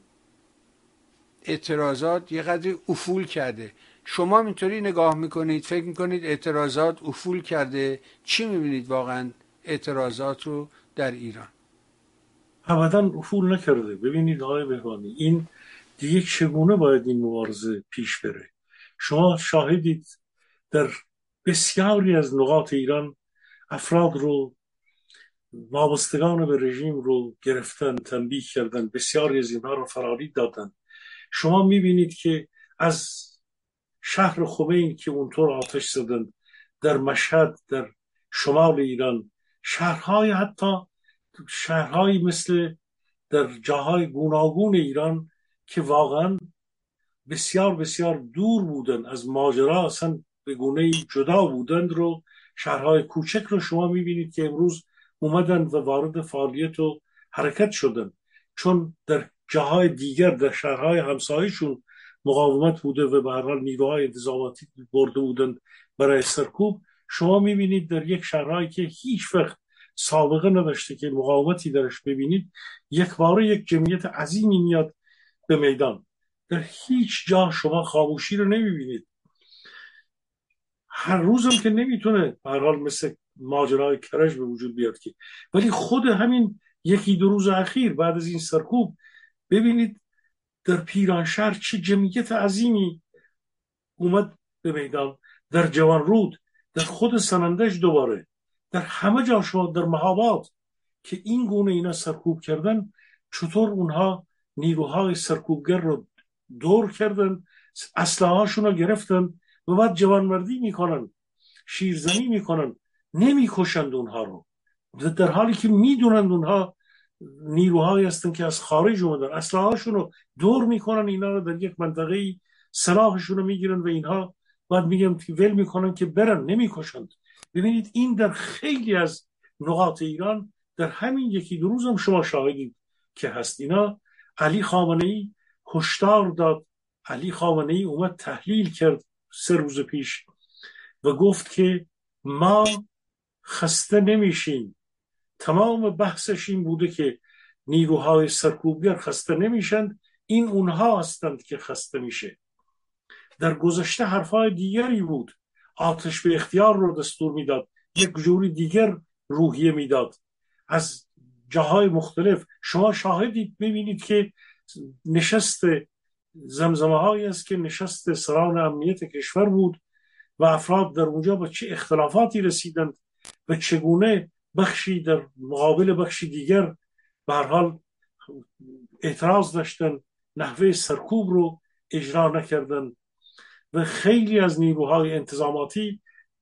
اعتراضات یه قدری افول کرده. شما اینطوری نگاه میکنید؟ فکر میکنید اعتراضات افول کرده؟ چی میبینید واقعا اعتراضات رو در ایران؟ ابدا افول نکرده. ببینید آقای بهبانی، این دیگه چگونه باید این مبارزه پیش بره؟ شما شاهدید در بسیاری از نقاط ایران افراد رو، وابستگان به رژیم رو گرفتن، تنبیه کردن، بسیاری از اینها رو فراری دادن. شما میبینید که از شهر خمین که اونطور آتش زدن، در مشهد، در شمال ایران، شهرهای حتی شهرهایی مثل در جاهای گوناگون ایران که واقعا بسیار بسیار دور بودن از ماجرا، اصلا به گونه‌ای جدا بودند، رو شهرهای کوچک رو شما میبینید که امروز اومدن و وارد فعالیت و حرکت شدن، چون در جاهای دیگر در شهرهای همسایه‌شون مقاومت بوده و به هر حال نیروهای انتظاماتی برده بودند برای سرکوب. شما میبینید در یک شهرهایی که هیچ وقت سابقه نداشته که مقاومتی درش ببینید، یک باره یک جمعیت عظیمی میاد به میدان. در هیچ جا شما خاموشی رو نمیبینید. هر روزم که نمیتونه به هر حال مثل ماجرای کرج به وجود بیاد که، ولی خود همین یکی دو روز اخیر بعد از این سرکوب ببینید در پیرانشهر چه جمعیت عظیمی اومد به میدان، در جوانرود، در خود سنندج، دوباره در همه جا شما، در مهاباد که این گونه اینا سرکوب کردن، چطور اونها نیروهای سرکوبگر رو دور کردن، اسلحه هاشون رو گرفتن و بعد جوانمردی میکنن، شیرزنی میکنن، نمیکشند اونها رو، در حالی که میدونند اونها نیروهایی هستن که از خارج اومدن، اسلحه هاشون رو دور میکنن، اینا رو در یک منطقه سلاحشون رو میگیرن و اینها بعد میگن که ول میکنن که برن، نمیکشند. ببینید این در خیلی از نقاط ایران در همین یکی دو روز هم شما شاهدید که هست. اینا علی خامنه‌ای هشدار داد، علی خامنه‌ای اومد تحلیل کرد 3 روز پیش و گفت که ما خسته نمیشیم. تمام بحثش این بوده که نیروهای سرکوبگر خسته نمیشند، این اونها هستند که خسته میشه. در گذشته حرفای دیگری بود، آتش به اختیار رو دستور میداد، یک جوری دیگر روحیه میداد. از جاهای مختلف شما شاهدید، میبینید که نشست زمزمه هایی است که نشست سران امنیت کشور بود و افراد در اونجا به چه اختلافاتی رسیدند و چگونه بخشی در مقابل بخشی دیگر به هر حال اعتراض داشتن، نحوه سرکوب رو اجرا نکردن و خیلی از نیروهای انتظاماتی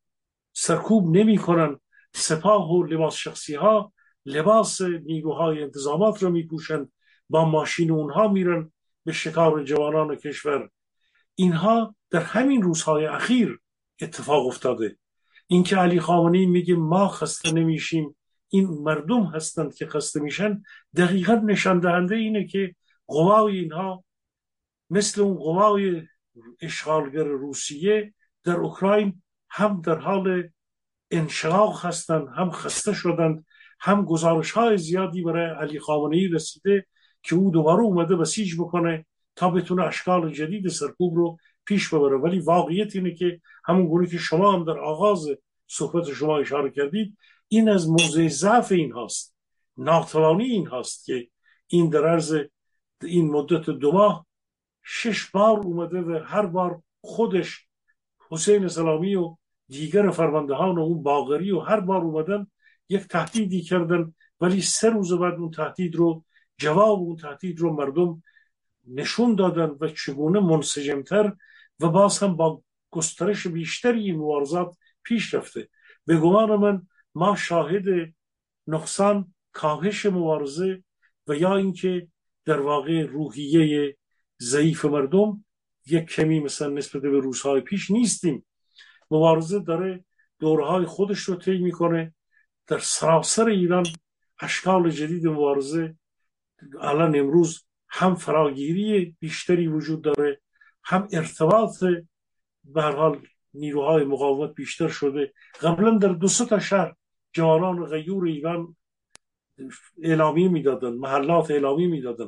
سرکوب نمی کنن. سپاه و لباس شخصی ها لباس نیروهای انتظامات رو می پوشن، با ماشین اونها میرن به شکار جوانان کشور. اینها در همین روزهای اخیر اتفاق افتاده. اینکه علی خامنه‌ای میگه ما خسته نمیشیم، این مردم هستند که خسته میشن، دقیقاً نشان دهنده اینه که قوای اینها مثل اون قوای اشغالگر روسیه در اوکراین هم در حال انشقاق هستند، هم خسته شدند، هم گزارش‌های زیادی برای علی خامنه‌ای رسیده که او دوباره اومده بسیج بکنه تا بتونه اشکال جدید سرکوب رو پیش ببره. ولی واقعیت اینه که همون گونه که شما هم در آغاز صحبت شما اشاره کردید، این از موضع ضعف این هاست، ناتوانی این هاست که این در عرض این مدت 2 ماه 6 بار اومده و هر بار خودش، حسین سلامی و دیگر فرماندهان و اون باقری و هر بار اومدن یک تهدیدی کردن، ولی 3 روز بعد اون تهدید رو، جواب اون تهدید رو مردم نشون دادن و چگونه منسجمتر و باز هم با گسترش بیشتری این مبارزات پیش رفته. به گمان من ما شاهد نقصان، کاهش مبارزه و یا اینکه در واقع روحیه ضعیف مردم یک کمی مثلا نسبت به روزهای پیش نیستیم. مبارزه داره دورهای خودش رو طی میکنه. در سراسر ایران اشکال جدید مبارزه الان امروز هم فراگیری بیشتری وجود داره، هم ارتباط به هر حال نیروهای مقاومت بیشتر شده. قبلا در 2 تا شهر جوانان غیور ایران اعلامیه میدادن، محلات اعلامیه میدادن.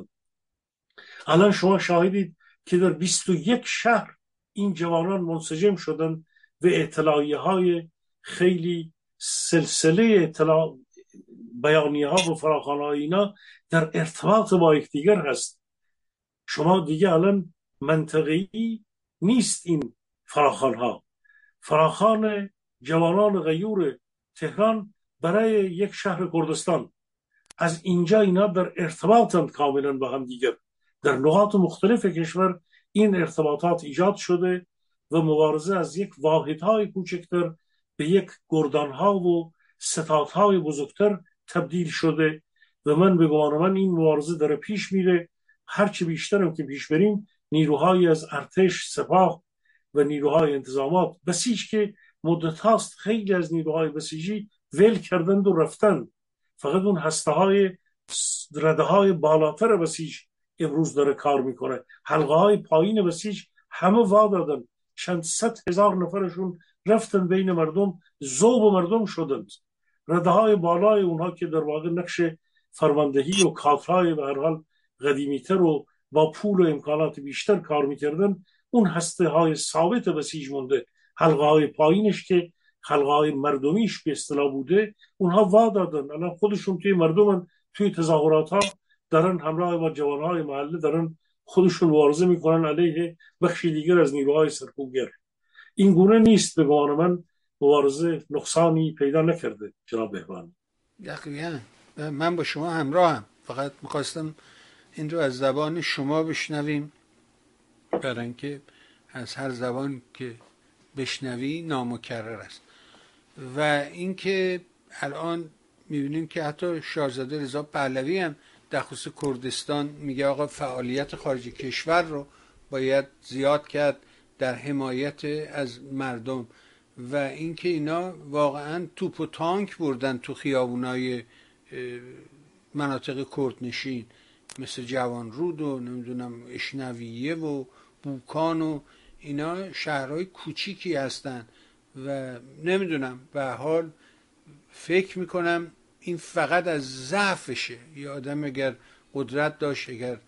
الان شما شاهدید که در 21 شهر این جوانان منسجم شدن و اطلاعیه های خیلی سلسله اطلاع بیانیه ها و فراخوان های اینا در ارتباط با یکدیگر هست. شما دیگه الان منطقه‌ای نیست این فراخوان ها. فراخوان جوانان غیور تهران برای یک شهر کردستان، از اینجا اینا در ارتباطند کاملا با هم دیگر. در نقاط مختلف کشور این ارتباطات ایجاد شده و مبارزه از یک واحدهای کوچکتر به یک گردانها و ستادهای بزرگتر تبدیل شده و من به گمان من این مبارزه داره پیش میره. هرچی بیشتر هم که پیش بریم، نیروهای از ارتش، سپاه و نیروهای انتظامات بسیج که مدت هاست خیلی از نیروهای بسیجی ول کردند و رفتند، فقط اون هسته های رده های بالاتر بسیج امروز داره کار میکنه. حلقه های پایین بسیج همه وا دادن، چند 100,000 نفرشون رفتن بین مردم، ذوب مردم شدند. رده های بالای اونها که در واقع نقش فرماندهی و کادرهای به هر حال قدیمیتر و با پول و امکانات بیشتر کار میکردن، اون هسته های ثابت بسیج مونده. حلقه های پایینش که خلقای مردمیش به اصطلاح بوده، اونها وا دادن. الان خودشون توی مردمن، توی تظاهرات ها دارن همراه با جوانهای محله دارن خودشون مبارزه میکنن علیه بخشی دیگر از نیروهای سرکوبگر. این گونه نیست. به گمان من مبارزه نقصانی پیدا نکرده جناب بهبانی. دقیقا من با شما همراهم، فقط میخواستم این رو از زبان شما بشنویم، برای اینکه از هر زبان که بشنوی نامکرر است. و اینکه الان میبینیم که حتی شاهزاده رضا پهلوی هم در خصوص کردستان میگه آقا فعالیت خارج کشور رو باید زیاد کرد در حمایت از مردم، و اینکه اینا واقعا توپ و تانک بردن تو خیابونای مناطق کردنشین مثل جوانرود و نمیدونم اشنویه و بوکان و اینا شهرهای کوچیکی هستن و نمیدونم، به حال فکر میکنم این فقط از ضعفشه. یه آدم اگر قدرت داشت، اگر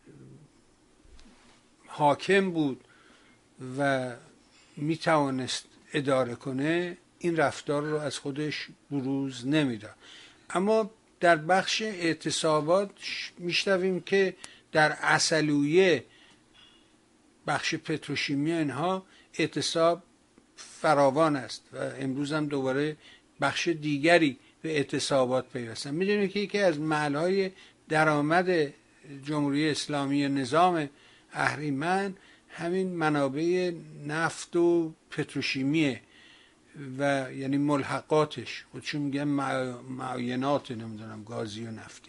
حاکم بود و میتوانست اداره کنه، این رفتار رو از خودش بروز نمیداد. اما در بخش اعتصابات میشنویم که در عسلویه، بخش پتروشیمی اینها، اعتصاب فراوان است و امروز هم دوباره بخش دیگری به اعتصابات پیوستن. میدونید که یکی از محلهای درآمد جمهوری اسلامی نظام اهریمن همین منابع نفت و پتروشیمیه و یعنی ملحقاتش، خودشون میگن معاینات نمیدونم گازی و نفتی.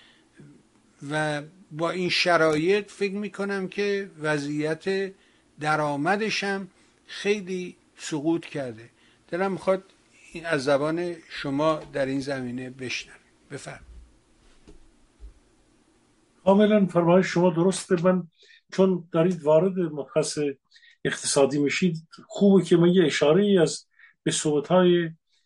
و با این شرایط فکر میکنم که وضعیت درآمدش هم خیلی سقوط کرده. دلم میخواد از زبان شما در این زمینه بشنویم. بفرمایید. کاملا فرمایش شما درسته. من چون دارید وارد مبحث اقتصادی میشید، خوبه که من یه اشاره‌ای از به صحبت‌های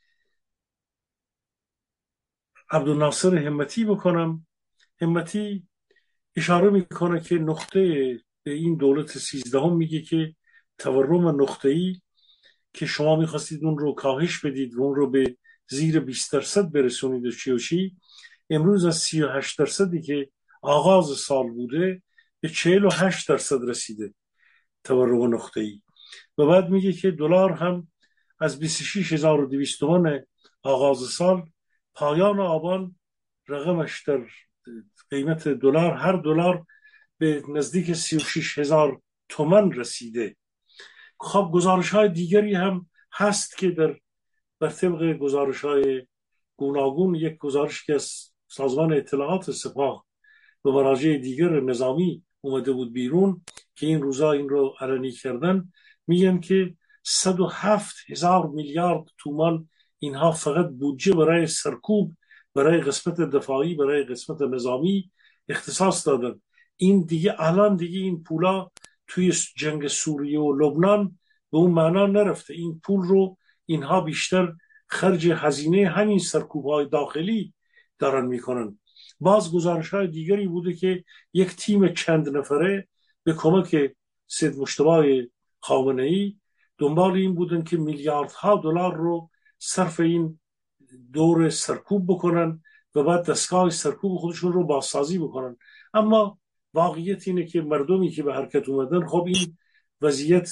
عبدالناصر همتی بکنم. همتی اشاره میکنه که نقطه به این دولت 13 میگه که تورم نقطه‌ای که شما میخواستید اون رو کاهش بدید و اون رو به زیر 20% برسونید و چی امروز از 38% که آغاز سال بوده به 48% رسیده تورم نقطه‌ای. و بعد میگه که دلار هم از 26200 تومان آغاز سال پایان آبان رقمش در قیمت دلار، هر دلار به نزدیک 36000 تومان رسیده. خب گزارش های دیگری هم هست که بر طبق گزارش های گوناگون، یک گزارش که از سازمان اطلاعات سپاه و مراجع دیگر نظامی اومده بود بیرون که این روزا این رو علنی کردن، میگن که 107,000 میلیارد تومان اینها فقط بودجه برای سرکوب، برای قسمت دفاعی، برای قسمت نظامی اختصاص دادن. این دیگه الان دیگه این پولا توی جنگ سوریه و لبنان به اون معنا نرفته. این پول رو اینها بیشتر خرج هزینه همین سرکوب‌های داخلی دارن میکنن. باز گزارش‌های دیگری بوده که یک تیم چند نفره به کمک سید مجتبی خامنه‌ای دنبال این بودن که میلیاردها دلار رو صرف این دور سرکوب بکنن و بعد دستگاه سرکوب خودشون رو بازسازی بکنن. اما واقعیت اینه که مردمی که به حرکت اومدن، خب این وضعیت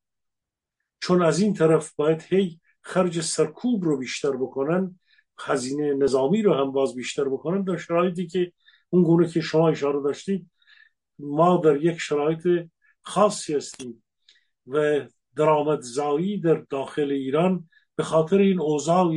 چون از این طرف باید هی خرج سرکوب رو بیشتر بکنن، هزینه نظامی رو هم باز بیشتر بکنن، در شرایطی که اون گونه که شما اشاره داشتید ما در یک شرایط خاصی هستیم و درآمدزایی در داخل ایران به خاطر این اوضاع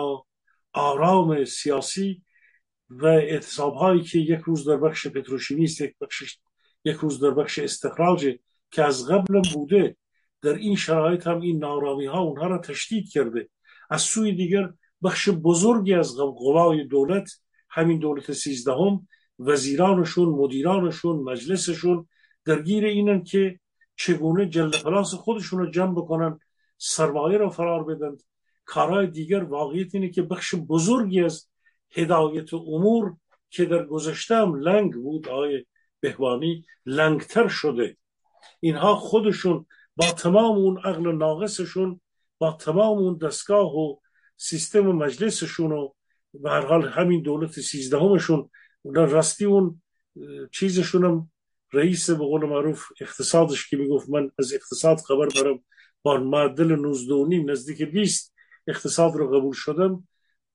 ناآرام سیاسی و اعتصاب‌هایی که یک روز در بخش پتروشیمی است، یک روز در بخش استخراج که از قبل بوده، در این شرایط هم این ناآرامی‌ها اونها را تشدید کرده. از سوی دیگر بخش بزرگی از قوای دولت، همین دولت 13، وزیرانشون، مدیرانشون، مجلسشون درگیر اینن که چگونه جلد پلاس خودشون رو جمع بکنن، سرمایه رو فرار بدن. کارهای دیگر واقعیت اینه که بخش بزرگی از هدایت امور که در گذشته هم لنگ بود، آقای بهبانی، لنگتر شده. اینها خودشون با تمام اون عقل ناقصشون، با تمام اون دستگاه و سیستم و مجلسشون و به هر حال همین دولت 13 راستی اون چیزشونم رئیس به قول معروف اقتصادش که میگفت من از اقتصاد خبر دارم با معدل 19.5 نزدیک 20 اقتصاد رو قبول شدم،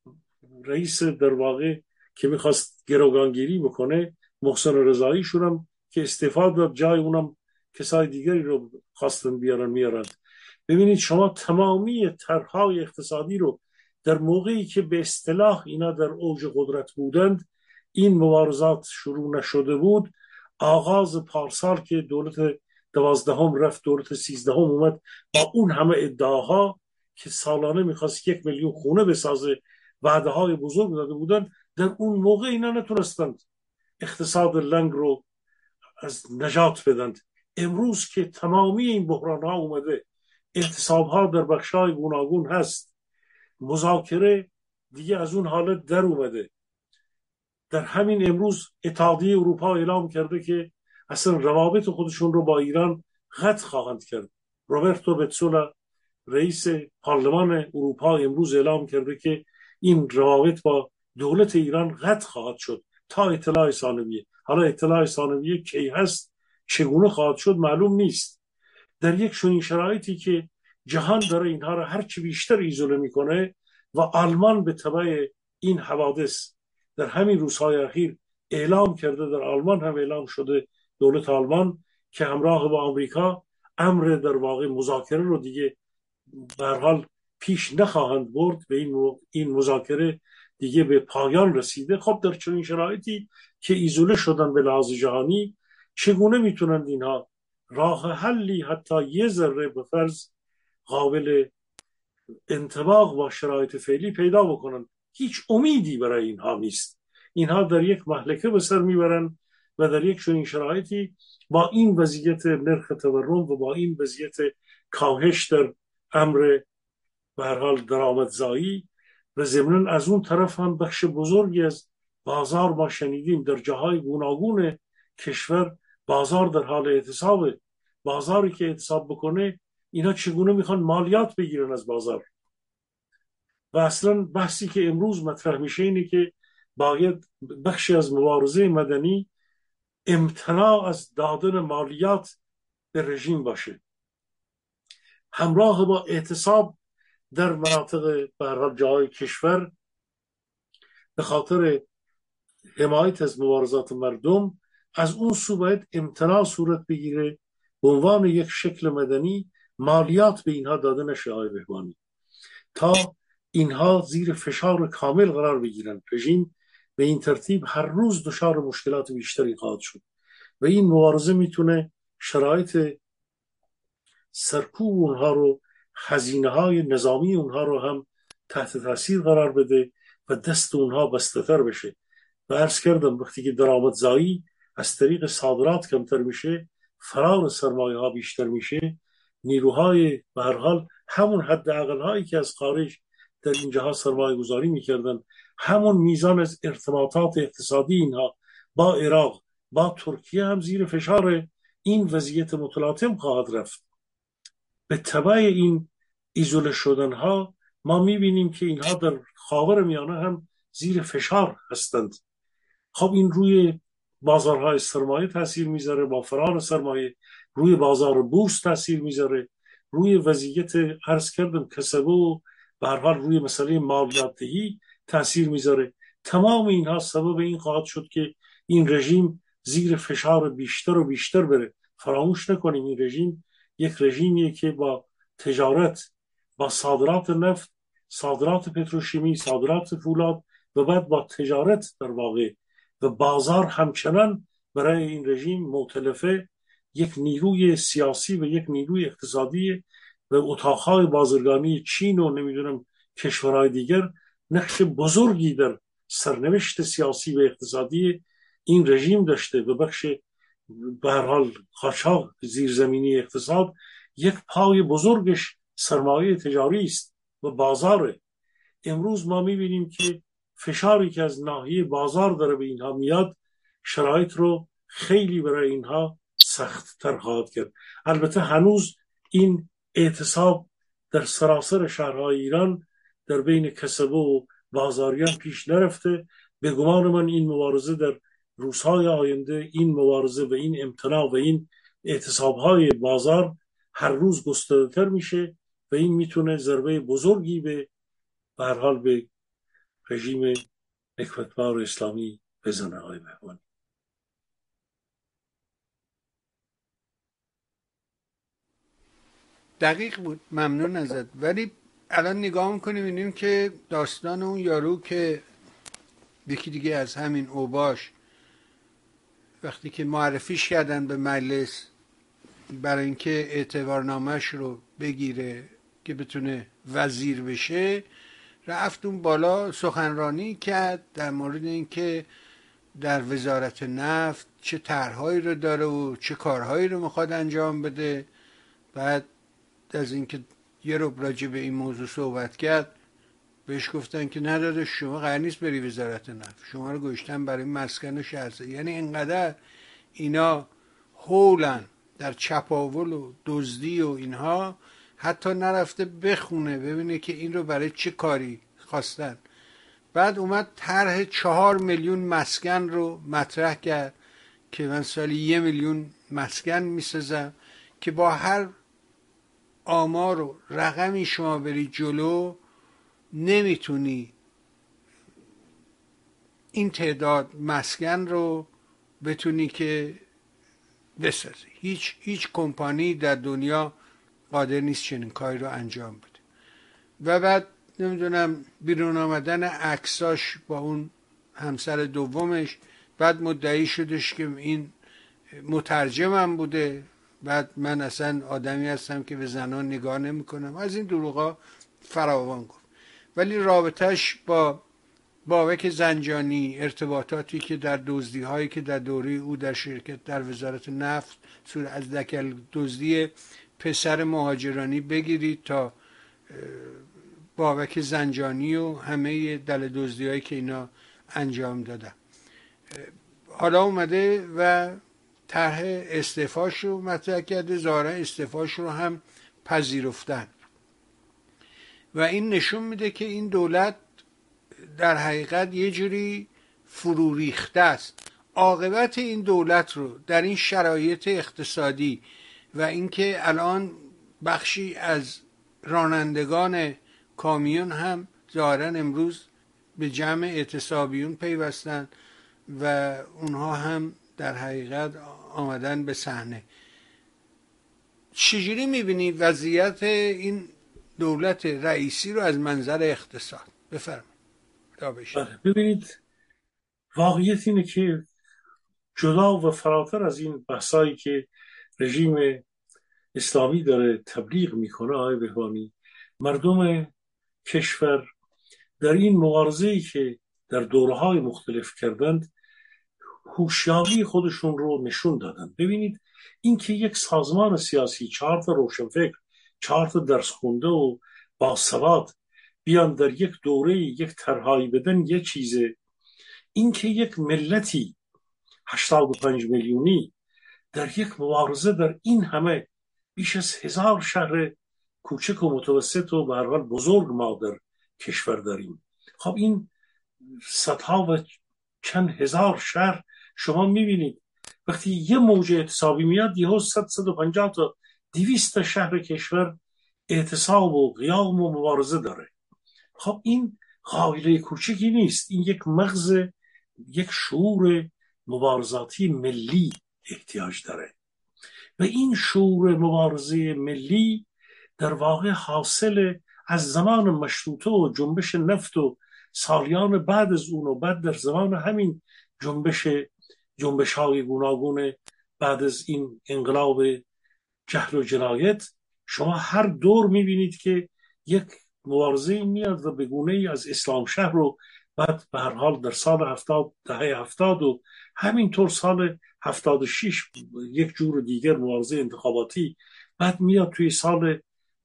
رئیس در واقع که میخواست گروگانگیری بکنه محسن رضایی شونم که استعفا داد، جای اونم کسای دیگری رو خواستن میارن. ببینید شما تمامی طرحهای اقتصادی رو در موقعی که به اصطلاح اینا در اوج قدرت بودند، این مبارزات شروع نشده بود، آغاز پارسال که دولت 12 رفت دولت 13 اومد با اون همه ادعاها که سالانه میخواست 1 میلیون خونه بسازه، وعده های بزرگ داده بودن، در اون موقع اینا نتونستند اقتصاد لنگ رو از نجات بدند. امروز که تمامی این بحران ها اومده، اعتصاب ها در بخش های گوناگون هست، مذاکره دیگه از اون حالت در اومده. در همین امروز اتحادیه اروپا اعلام کرده که اصلا روابط خودشون رو با ایران قطع خواهند کرد. روبرتو بتسولا رئیس پارلمان اروپا امروز اعلام کرده که این روابط با دولت ایران قطع خواهد شد تا اطلاع ثانویه. حالا اطلاع ثانویه کی هست، چگونه خواهد شد معلوم نیست. در یک چنین شرایطی که جهان داره اینها رو هرچی بیشتر ایزوله میکنه و آلمان به تبع این حوادث در همین روزهای اخیر اعلام کرده، در آلمان هم اعلام شده، دولت آلمان که همراه با آمریکا امر در واقع مذاکره رو دیگه به هر حال پیش نخواهند برد، به این مذاکره دیگه به پایان رسیده. خب در چنین شرایطی که ایزوله شدن به لحاظ جهانی، چگونه میتونند اینها راه حلی حتی یه ذره به فرض قابل انطباق با شرایط فعلی پیدا بکنن؟ هیچ امیدی برای اینها نیست. اینها در یک مهلکه به سر میبرن و در یک چنین شرایطی با این وضعیت نرخ تورم و با این وضعیت کاهش در امر به هر حال درآمدزایی و ضمناً از اون طرف هم بخش بزرگی از بازار ما شنیدیم در جاهای گوناگون کشور بازار در حال اعتصابه. بازاری که اعتصاب بکنه، اینا چگونه میخوان مالیات بگیرن از بازار؟ و اصلا بحثی که امروز مطرح میشه اینه که باید بخشی از مبارزه مدنی امتناع از دادن مالیات به رژیم باشه، همراه با اعتصاب در مناطق به هر حال جای کشور به خاطر حمایت از مبارزات مردم. از اون سو باید امتناع صورت بگیره، به عنوان یک شکل مدنی مالیات به اینها داده نشه آقای بهبانی، تا اینها زیر فشار کامل قرار بگیرن. رژیم به این ترتیب هر روز دچار مشکلات بیشتری خواهد شد و این مبارزه میتونه شرایط سرکوب اونها رو، هزینه‌های نظامی اونها رو هم تحت تاثیر قرار بده و دست اونها بسته‌تر بشه. و عرض کردم وقتی که درآمدزایی از طریق صادرات کمتر میشه، فرار سرمایه ها بیشتر میشه، نیروهای به هر حال همون حداقل هایی که از خارج در اینجاها سرمایه گذاری میکردن، همون میزان از ارتباطات اقتصادی اینها با عراق، با ترکیه هم زیر فشار این وضعیت متلاطم خواهد رفت. به تبع این ایزوله شدن ها ما میبینیم که اینها در خاورمیانه هم زیر فشار هستند. خب این روی بازارهای سرمایه تاثیر میذاره، با فرار سرمایه روی بازار بورس تاثیر میذاره، روی وضعیت عرض کردم کسبه و به هر حال روی مسئله مالیات دهی تاثیر میذاره. تمام اینها سبب این خواهد شد که این رژیم زیر فشار بیشتر و بیشتر بره. فراموش نکنیم این رژیم یک رژیمیه که با تجارت، با صادرات نفت، صادرات پتروشیمی، صادرات فولاد و بعد با تجارت در واقع و بازار همچنان برای این رژیم مؤتلفه، یک نیروی سیاسی و یک نیروی اقتصادی و اتاقهای بازرگانی چین و نمیدونم کشورهای دیگر نقش بزرگی در سرنوشت سیاسی و اقتصادی این رژیم داشته و بخش به هر حال قاچاق زیرزمینی اقتصاد یک پای بزرگش سرمایه تجاری است و بازاره. امروز ما میبینیم که فشاری که از ناحیه بازار داره به اینها میاد، شرایط رو خیلی برای اینها سخت تر خواهد کرد. البته هنوز این اعتصاب در سراسر شهرهای ایران در بین کسبه و بازاریان پیش نرفته. به گمان من این مبارزه در روزهای آینده، این مبارزه و این امتناع و این اعتصابهای بازار هر روز گسترده‌تر میشه و این میتونه ضربه بزرگی به هر حال به رژیم نکبتبار اسلامی بزنه. های مهمانی دقیق بود، ممنون ازت. ولی الان نگاه میکنیم میبینیم که داستان اون یارو که یکی دیگه از همین اوباش وقتی که معرفیش کردن به مجلس برای اینکه اعتبارنامه‌اش رو بگیره که بتونه وزیر بشه، رفت اون بالا سخنرانی کرد در مورد اینکه در وزارت نفت چه طرحهایی رو داره و چه کارهایی رو میخواد انجام بده. بعد از اینکه یه رو راجع به این موضوع صحبت کرد، بهش گفتن که نداده شما قرار نیست بری وزارت نفت، شما رو گذاشتن برای مسکن و شهرسازی. یعنی اینقدر اینا هولن در چپاول و دزدی و اینها، حتی نرفته بخونه ببینه که این رو برای چه کاری خواستن. بعد اومد طرح 4 میلیون مسکن رو مطرح کرد که من سالی 1 میلیون مسکن میسازم، که با هر آمار و رقمی شما بری جلو نمیتونی این تعداد مسکن رو بتونی که بسازی. هیچ کمپانی در دنیا قادر نیست چنین کاری رو انجام بده. و بعد نمیدونم بیرون آمدن عکساش با اون همسر دومش، بعد مدعی شدش که این مترجمم بوده. بعد من اصلا آدمی هستم که به زنان نگاه نمی کنم. از این دروغا فراوان گفت. ولی رابطش با بابک زنجانی، ارتباطاتی که در دزدی هایی که در دوره او در شرکت در وزارت نفت از دکل دزدی پسر مهاجرانی بگیرید تا بابک زنجانی و همه دل دزدی هایی که اینا انجام دادن. حالا اومده و طرح استعفاش رو مطرح کرده، ظاهرا استعفاش رو هم پذیرفتن و این نشون میده که این دولت در حقیقت یه جوری فرو ریخته است. عاقبت این دولت رو در این شرایط اقتصادی و اینکه الان بخشی از رانندگان کامیون هم ظاهرا امروز به جمع اعتصابیون پیوستن و اونها هم در حقیقت آمدن به صحنه. چجوری میبینی وضعیت این دولت رئیسی رو از منظر اقتصاد؟ بفرمایید. ببینید، واقعیت اینه که جدا و فراتر از این بحثایی که رژیم اسلامی داره تبلیغ میکنه، آقای بهبانی، مردم کشور در این مبارزه‌ای که در دوره‌های مختلف کردند هوشیاری خودشون رو نشون دادن. ببینید، این که یک سازمان سیاسی 4 تا روشنفکر، 4 تا درس خونده و باثبات بیان در یک دوره یک طرحی بدن یه چیزه. این که یک ملتی 85 میلیونی در یک مبارزه در این همه بیش از 1000 شهر کوچک و متوسط و به هر حال بزرگ ما در کشور داریم. خب این صدها و چند هزار شهر شما میبینید وقتی یه موج اعتصابی میاد یهو 150 تا 200 تا شهر کشور اعتصاب و قیام و مبارزه داره. خب این قائله کوچکی نیست، این یک مغز، یک شعور مبارزاتی ملی احتیاج داره و این شعور مبارزه ملی در واقع حاصل از زمان مشروطه و جنبش نفت و سالیان بعد از اون و بعد در زمان همین جنبش های گوناگون بعد از این انقلاب جهل و جنایت. شما هر دور میبینید که یک مبارزه میاد و به گونه‌ای از اسلام شهر رو بعد به هر حال در سال 70 دهه 70 و همینطور سال 76 یک جور دیگر مبارزه انتخاباتی، بعد میاد توی سال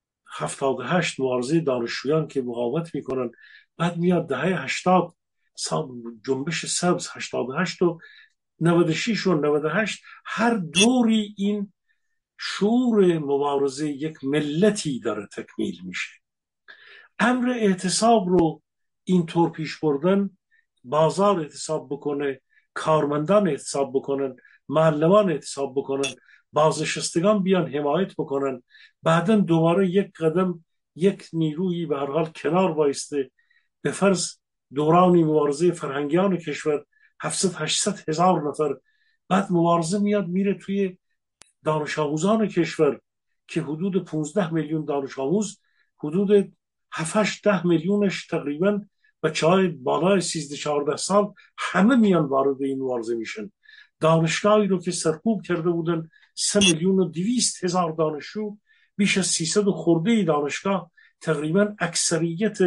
78 مبارزه دانشجویان که مقاومت میکنن، بعد میاد دهه 80 جنبش سبز 88 و 96 و 98. هر دوری این شعور مبارزه یک ملتی داره تکمیل میشه. امر اعتصاب رو اینطور پیش بردن، بازار اعتصاب بکنه، کارمندان اعتصاب بکنن، معلمان اعتصاب بکنن، بازنشستگان بیان حمایت بکنن، بعدن دوباره یک قدم یک نیرویی به هر حال کنار وایسته، به فرض دورانی مبارزه فرهنگیان کشور 700-800 هزار نفر، بعد مبارزه میاد میره توی دانش آموزان کشور که حدود 15 میلیون دانش آموز، حدود 7-10 میلیونش تقریبا بچه‌های بالای 13-14 سال همه میان وارد این مبارزه میشن. دانشگاهی رو که سرکوب کرده بودن 3,200,000 دانشجو، بیش از 300 خورده دانشگاه، تقریبا اکثریت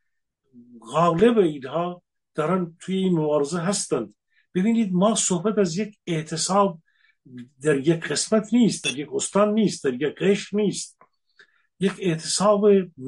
غالب اینها دارن توی این مبارزه هستند. ببینید ما صحبت از یک اعتصاب در یک قسمت نیست، در یک استان نیست، در یک قشر نیست، یک اعتصاب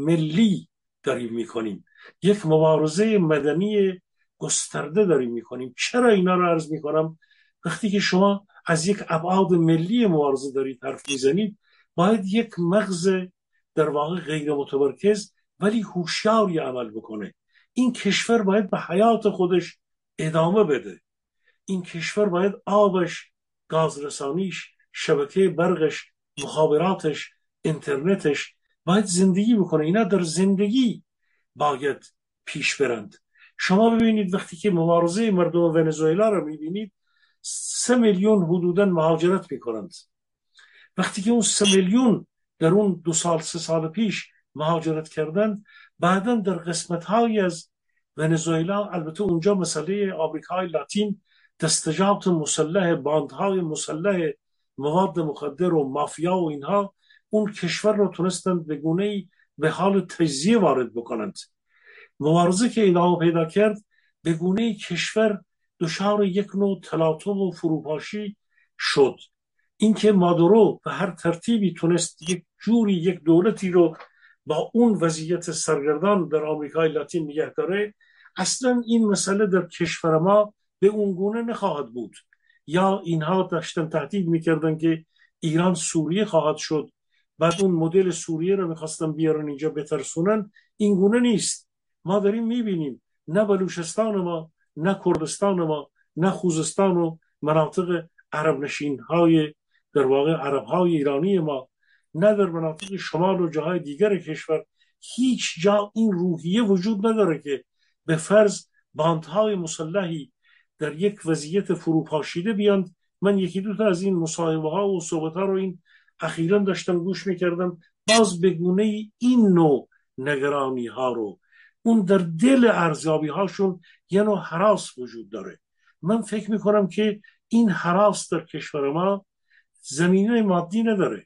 ملی داریم میکنیم، یک مبارزه مدنی گسترده داریم میکنیم. چرا اینا رو عرض میکنم؟ وقتی که شما از یک ابعاد ملی مبارزه دارید حرف میزنید، باید یک مغز در واقع غیر متمرکز ولی هوشیاری عمل بکنه. این کشور باید به حیات خودش ادامه بده. این کشور باید آبش، گازرسانیش، شبکه برقش، مخابراتش، اینترنتش باید زندگی بکنه. اینا در زندگی باید پیش برند. شما ببینید وقتی که مبارزه مردم ونزوئلا رو میبینید، 3 میلیون حدوداً مهاجرت میکنند. وقتی که اون 3 میلیون در اون 2-3 سال پیش مهاجرت کردند، بعداً در قسمت‌هایی از ونزوئلا، البته اونجا مسئله آمریکای لاتین، دستجات مسلح، باندهای مسلح، مواد مخدر و مافیا و اینها، اون کشور رو تونستند به گونه‌ای به حال تجزیه وارد بکنند. مبارزه که ادامه پیدا کرد، به گونه‌ای کشور دچار یک نوع تلاطم و فروپاشی شد. اینکه مادورو به هر ترتیبی تونست یک جوری یک دولتی رو با اون وضعیت سرگردان در آمریکای لاتین نگه داره، اصلا این مسئله در کشور ما به اون گونه نخواهد بود. یا اینها داشتن تهدید میکردن که ایران سوریه خواهد شد، بعد اون مدل سوریه رو میخواستن بیارن اینجا بترسونن. این گونه نیست. ما داریم میبینیم نه بلوچستان ما، نه کردستان ما، نه خوزستان و مناطق عرب نشین های در واقع عرب های ایرانی ما، نه در مناطق شمال و جاهای دیگر کشور، هیچ جا این روحیه وجود نداره که به فرض باندهای مسلحی در یک وضعیت فروپاشیده بیاند. من یکی دو تا از این مصاحبه ها و صحبت ها رو این اخیراً داشتم گوش میکردم، باز بگونه این نوع نگرانی ها رو، اون در دل ارزیابی هاشون یه نوع هراس وجود داره. من فکر میکنم که این هراس در کشور ما زمینه مادی نداره.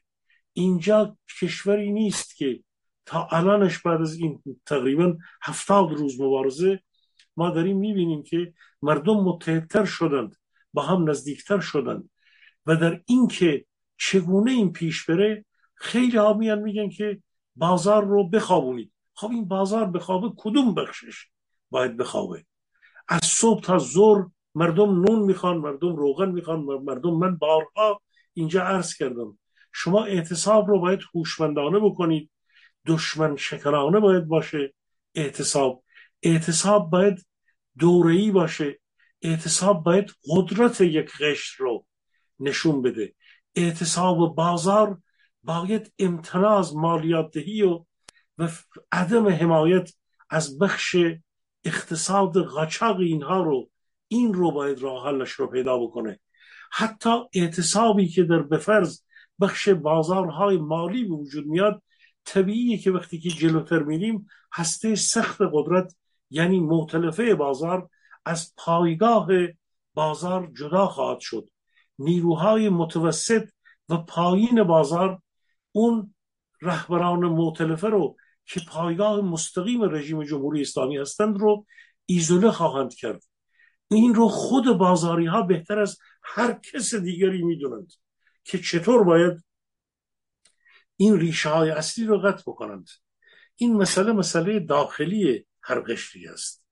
اینجا کشوری نیست که تا الانش بعد از این تقریبا 70 روز مبارزه ما داریم میبینیم که مردم متحدتر شدند، با هم نزدیکتر شدند. و در این که چگونه این پیش بره، خیلی ها میگن که بازار رو بخوابونید. خب این بازار بخوابه، کدوم بخشش باید بخوابه؟ از صبح تا ظهر مردم نون میخوان، مردم روغن میخوان، مردم، من بارها اینجا عرض کردم، شما اعتصاب رو باید هوشمندانه بکنید، دشمن شکرانه باید باشه. اعتصاب باید دوره‌ای باشه. اعتصاب باید قدرت یک قشر رو نشون بده. اعتصاب بازار باید امتناع از مالیات دهی و عدم حمایت از بخش اقتصاد قاچاق اینها رو، این رو باید راه حلش رو پیدا بکنه. حتی اعتصابی که در بفرض بخش بازارهای مالی به وجود میاد، طبیعیه که وقتی که جلوتر میریم، هسته سخت قدرت یعنی مؤتلفه بازار از پایگاه بازار جدا خواهد شد. نیروهای متوسط و پایین بازار اون رهبران مؤتلفه رو که پایگاه مستقیم رژیم جمهوری اسلامی هستند رو ایزوله خواهند کرد. این رو خود بازاری ها بهتر از هر کس دیگری میدونند که چطور باید این ریشه های اصلی رو قطع بکنند. این مسئله داخلی هر قشری است.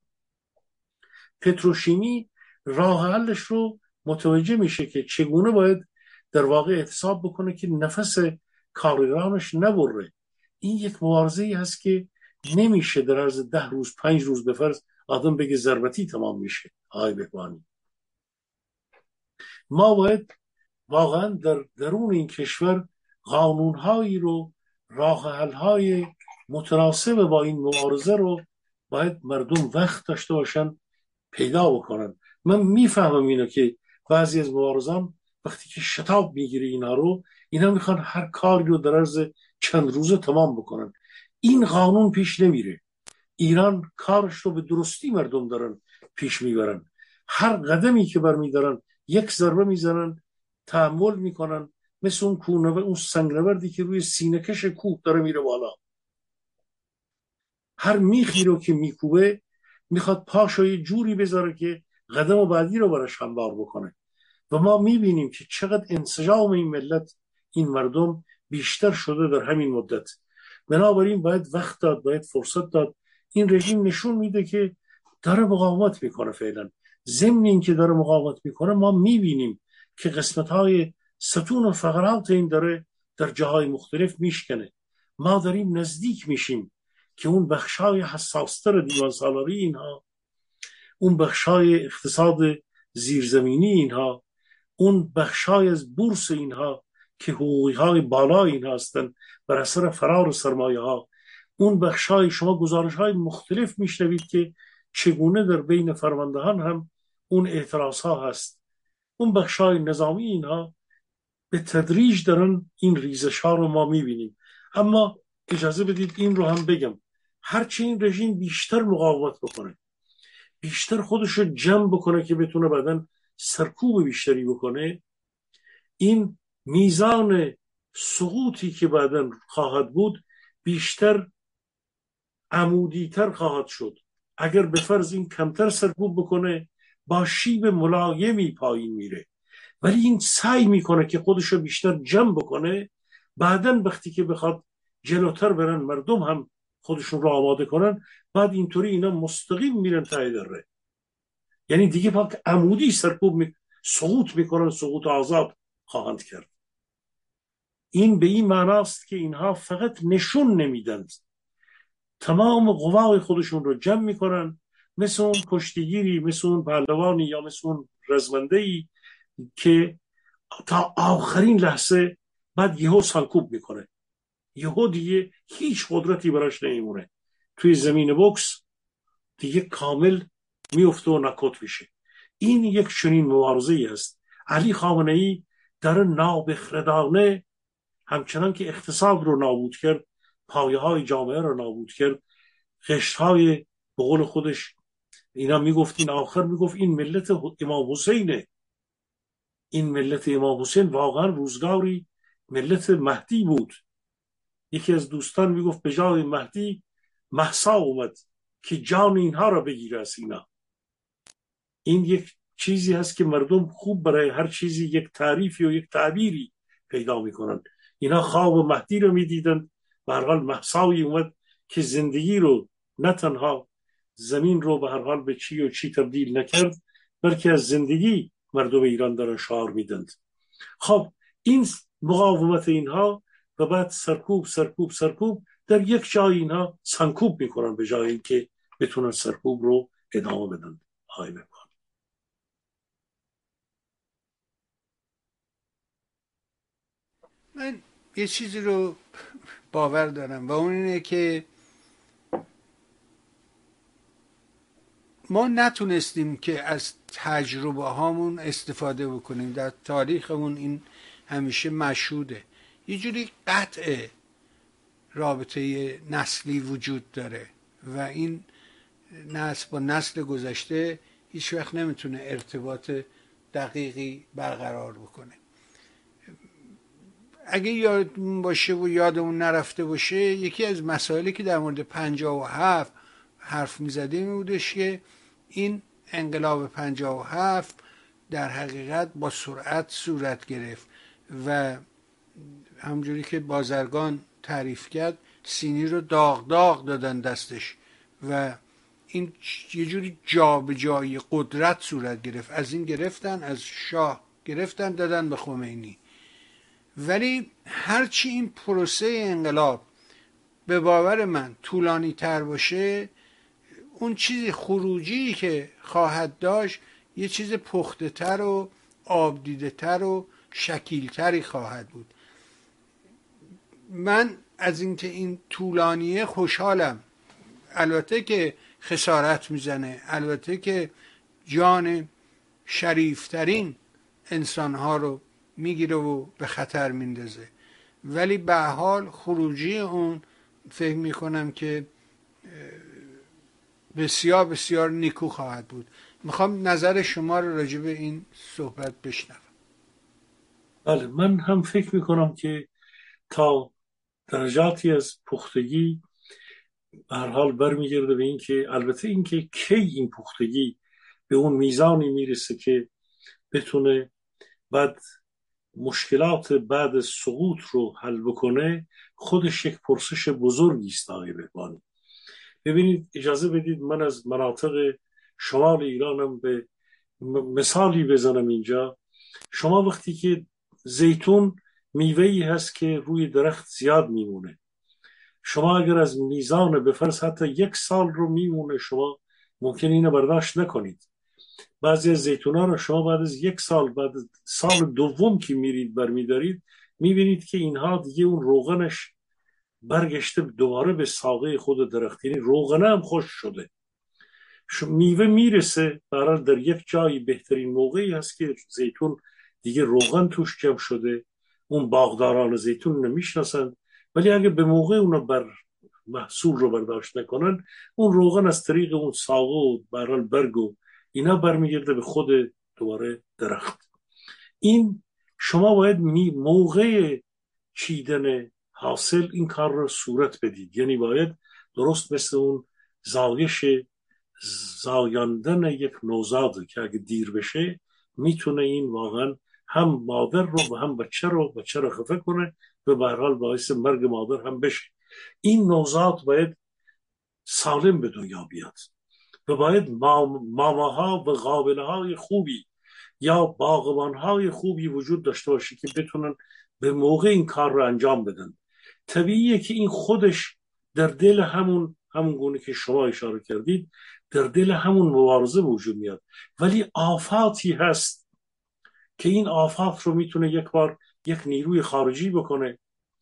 پتروشیمی راه حلش رو متوجه میشه که چگونه باید در واقع اعتصاب بکنه که نفس کارگرانش نبره. این یک مبارزه ای هست که نمیشه در عرض 10 روز 5 روز به فرض آدم بگه ضربتی تمام میشه. آقای بهبانی، ما باید واقعا در درون این کشور قانونهایی رو، راه حل‌های متناسب با این مبارزه رو باید مردم وقت داشته باشن پیدا بکنن. من میفهمم اینو که بعضی از مبارزان وقتی که شتاب میگیره اینا میخوان هر کاری رو در عرض چند روزه تمام بکنن. این قانون پیش نمیره. ایران کارش رو به درستی مردم دارن پیش میبرن. هر قدمی که برمیدارن یک ضربه میزنن، تحمل میکنن، مثل اون کوهنورد، اون سنگنوردی که روی سینه‌کش کوه داره میره بالا. هر میخی رو که میکوبه میخواد پاشو یه جوری بذاره که قدم بعدی رو براش هموار بکنه. و ما میبینیم که چقدر انسجام این ملت، این مردم بیشتر شده در همین مدت. بنابراین باید وقت داد، باید فرصت داد. این رژیم نشون میده که داره مقاومت میکنه فعلا. ضمن این که داره مقاومت میکنه، ما میبینیم که قسمت‌های ستون و فقرات این داره در جاهای مختلف میشکنه. ما داریم نزدیک میشیم که اون بخشای حساستر دیوان سالاری اینها، اون بخشای اقتصاد زیرزمینی اینها، اون بخشای از بورس اینها که حقوقی های بالا اینها هستند بر اثر فرار سرمایه ها، اون بخشای شما گزارش های مختلف میشنوید که چگونه در بین فرماندهان هم اون اعتراض ها هست. اون بخشای نظامی اینها به تدریج دارن این ریزش ها رو ما میبینیم. اما اجازه بدید این رو هم بگم، هرچی این رژیم بیشتر مقاومت بکنه، بیشتر خودش رو جمع بکنه که بتونه بعدن سرکوب بیشتری بکنه، این میزان سقوطی که بعدن خواهد بود بیشتر عمودی‌تر خواهد شد. اگر به فرض این کمتر سرکوب بکنه با شیب ملایمی پایین میره، ولی این سعی میکنه که خودش رو بیشتر جمع بکنه. بعدن وقتی که بخواد جلوتر برن، مردم هم خودشون رو آماده کنن، بعد اینطوری اینا مستقیم میرن ته دره. یعنی دیگه پاک عمودی سقوط میکنن، سقوط آزاد خواهند کرد. این به این معناست که اینها فقط نشون نمیدن، تمام قوای خودشون رو جمع میکنن، مثل اون کشتیگیری، مثل اون پهلوانی یا مثل اون رزمنده‌ای که تا آخرین لحظه بعد یهو سرکوب میکنه، یهو دیگه هیچ قدرتی براش نمیمونه، توی زمین بوکس دیگه کامل میفته و ناکوت میشه. این یک چنین مبارزه‌ای است. علی خامنه‌ای در نابخردانه همچنان که اقتصاد رو نابود کرد، پایه‌های جامعه رو نابود کرد، قشرهای به قول خودش اینا میگفت، این آخر میگفت این ملت امام حسینه. این ملت امام حسین واقعا روزگاری ملت مهدی بود. یکی از دوستان میگفت به جای مهدی مهسا اومد که جان اینها را بگیره از اینا. این یک چیزی هست که مردم خوب برای هر چیزی یک تعریفی و یک تعبیری پیدا میکنن. اینا خواب مهدی رو میدیدن، به هر حال مهسایی اومد که زندگی رو نه تنها زمین رو به هر حال به چی و چی تبدیل نکرد، بلکه از زندگی مردم ایران دارن شعار میدند. خب این مقاومت اینها و بعد سرکوب در یک جای اینها سنکوب میکنن به جای اینکه بتونن سرکوب رو ادامه بدن. من یه چیزی رو باور دارم و اون اینه که ما نتونستیم که از تجربه هامون استفاده بکنیم. در تاریخمون این همیشه مشهوده. یه جوری قطع رابطه نسلی وجود داره و این نسل با نسل گذشته هیچ وقت نمیتونه ارتباط دقیقی برقرار بکنه. اگه یادمون باشه و یادمون نرفته باشه، یکی از مسائلی که در مورد 57 حرف میزدیم بودش که این انقلاب 57 در حقیقت با سرعت صورت گرفت و همجوری که بازرگان تعریف کرد سینی رو داغ دادن دستش و این یه جوری جابجایی قدرت صورت گرفت. از این گرفتن، از شاه گرفتن دادن به خمینی. ولی هرچی این پروسه انقلاب به باور من طولانی تر باشه، اون چیزی خروجی که خواهد داشت یه چیز پخته تر و آبدیده تر و شکیل تری خواهد بود. من از اینکه این طولانیه خوشحالم. البته که خسارت میزنه، البته که جان شریفترین انسانها رو میگیره و به خطر میندازه، ولی به حال خروجی اون فکر میکنم که بسیار بسیار نیکو خواهد بود. میخوام نظر شما رو راجع به این صحبت بشنوم. بله، من هم فکر میکنم که تا درجاتی از پختگی به هر حال برمیگرده به این که البته این که کی این پختگی به اون میزانی میرسه که بتونه بعد مشکلات بعد سقوط رو حل بکنه، خودش یک پرسش بزرگی است. آقای بهبانی، ببینید، اجازه بدید من از مناطق شمال ایرانم به مثالی بزنم اینجا. شما وقتی که زیتون میوه‌ای هست که روی درخت زیاد میمونه، شما اگر از میزان به فرض حتی 1 سال رو میمونه، شما ممکن اینو برداشت نکنید. بعضی از زیتونا رو شما بعد از 1 سال، بعد از سال دوم که میرید برمیدارید، میبینید که اینها دیگه اون روغنش برگشته دوباره به ساقه خود درخت، یعنی روغنه هم خوش شده. میوه میرسه برای در یک جایی بهترین موقعی هست که زیتون دیگه روغن توش جمع شده. اون باغداران زیتون نمیشناسن، ولی اگه به موقع اونو بر محصول رو برداشت نکنن، اون روغن از طریق اون ساقه و برال برگ و اینا برمیگرده به خود دوباره درخت. این شما باید موقع چیدن حاصل این کار رو صورت بدید، یعنی باید درست مثل اون زایش زایاندن یک نوزاد که اگه دیر بشه میتونه این واقعا هم مادر رو و هم بچه رو خفه کنه و به هر حال باعث مرگ مادر هم بشه. این نوزاد باید سالم به دنیا بیاد و باید ماماها و قابله های خوبی یا باغبان های خوبی وجود داشته باشه که بتونن به موقع این کار رو انجام بدن. طبیعیه که این خودش در دل همون گونه که شما اشاره کردید، در دل همون مبارزه وجود میاد، ولی آفاتی هست که این آفات رو میتونه یک بار یک نیروی خارجی بکنه.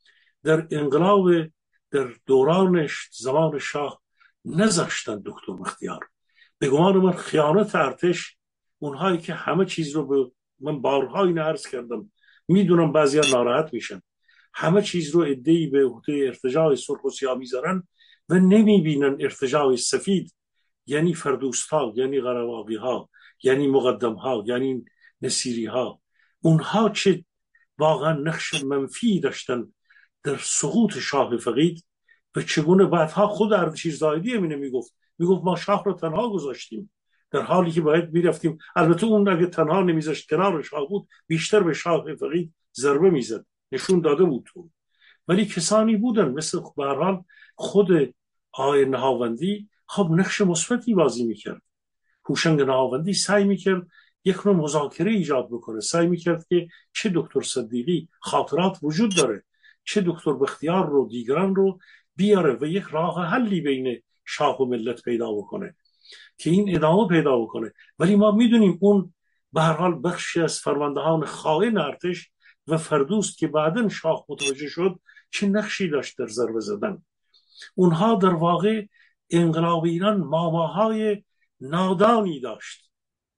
در انقلاب در دورانش زمان شاه نذاشتن دکتر بختیار. به گمان من خیانت ارتش، اونهایی که همه چیز رو به من بارها این عرض کردم، میدونم بعضیا ناراحت میشن، همه چیز رو عده‌ای به عهده ارتجاع سرخ و سیاه میذارن و نمیبینن ارتجاع سفید، یعنی فردوستا، یعنی قرواقی ها، یعنی مقدم ها، یعنی نصیری ها، اونها چه واقعا نقش منفی داشتن در سقوط شاه فقید و چگونه بعدها خود اردشیر زاهدی همینه میگفت ما شاه رو تنها گذاشتیم در حالی که باید میرفتیم. البته اون اگه تنها نمیذاشت کنار شاه بود، بیشتر به شاه فقید ضربه میزد، نشون داده بود تو. ولی کسانی بودن مثل به هر حال خود آقای نهاوندی، خب نقش مثبتی بازی میکرد. هوشنگ نهاوندی سعی میکرد یک نوع مذاکره ایجاد بکنه، سعی میکرد که چه دکتر صدیقی خاطرات وجود داره، چه دکتر بختیار رو، دیگران رو بیاره و یک راه حلی بین شاه و ملت پیدا بکنه که این ادامه پیدا بکنه. ولی ما میدونیم اون به هر حال بخشی از فرماندهان خائن ارتش و فردوست که بعداً شاه متوجه شد چه نقشی داشت در ضربه زدن. اونها در واقع انقلاب ایران ماماهای نادانی داشت.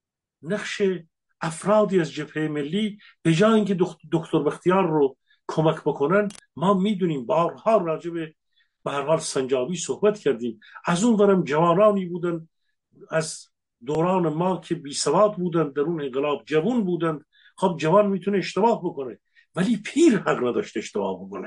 نقش افرادی از جبهه ملی به جای اینکه دکتر بختیار رو کمک بکنن، ما میدونیم بارها راجع به هر حال سنجابی صحبت کردیم، از اون ورم جوانانی بودن از دوران ما که بی سواد بودن، در اون انقلاب جوان بودن. خب جوان میتونه اشتباه بکنه، ولی پیر حق نداشت اشتباه بکنه.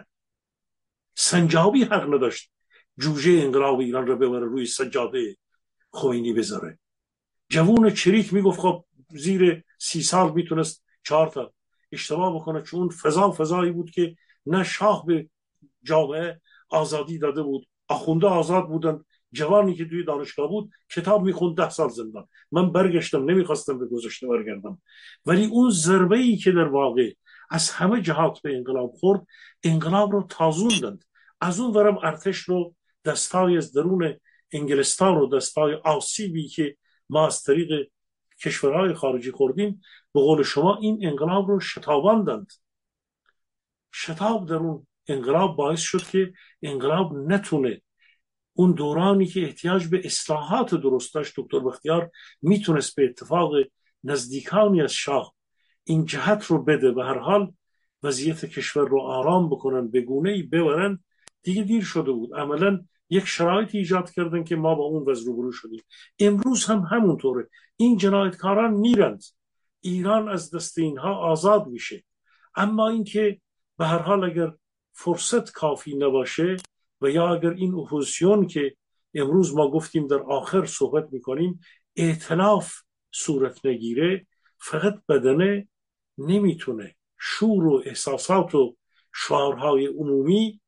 سنجابی حق نداشت جوجه انقلاب ایران رو ببره روی سجاده خمینی بذاره. جوون چریک میگفت خب زیر 30 سال میتونست 4 تا اشتباه بکنه، چون فضایی بود که نه شاه به جامعه آزادی داده بود، آخونده آزاد بودن. جوانی که توی دانشگاه بود کتاب میخوند 10 سال زندان. من برگشتم، نمیخواستم به گذشته برگردم، ولی اون ضربه‌ای که در واقع از همه جهات به انقلاب خورد، انقلاب رو تازوندند. از اون ورم ارتش رو دستای از درون انگلستان و دستای آسیبی که ما از طریق کشورهای خارجی خوردیم، به قول شما این انقلاب رو شتاباندند. شتاب در اون انقلاب باعث شد که انقلاب نتونه اون دورانی که احتیاج به اصلاحات درست داشت. دکتر بختیار میتونست به اتفاق نزدیکانی از شاه این جهت رو بده، به هر حال وضعیت کشور رو آرام بکنن، به گونه‌ای ببرن. دیگه دیر شده بود. عملاً یک شرایط ایجاد کردن که ما با اون وضع روبرو شدیم. امروز هم همونطوره. این جنایتکاران میرند، ایران از دست اینها آزاد میشه. اما اینکه به هر حال اگر فرصت کافی نباشه و یا اگر این اپوزیسیون که امروز ما گفتیم در آخر صحبت میکنیم ائتلاف صورت نگیره، فقط بدنه نمیتونه شور و احساسات و شعارهای عمومی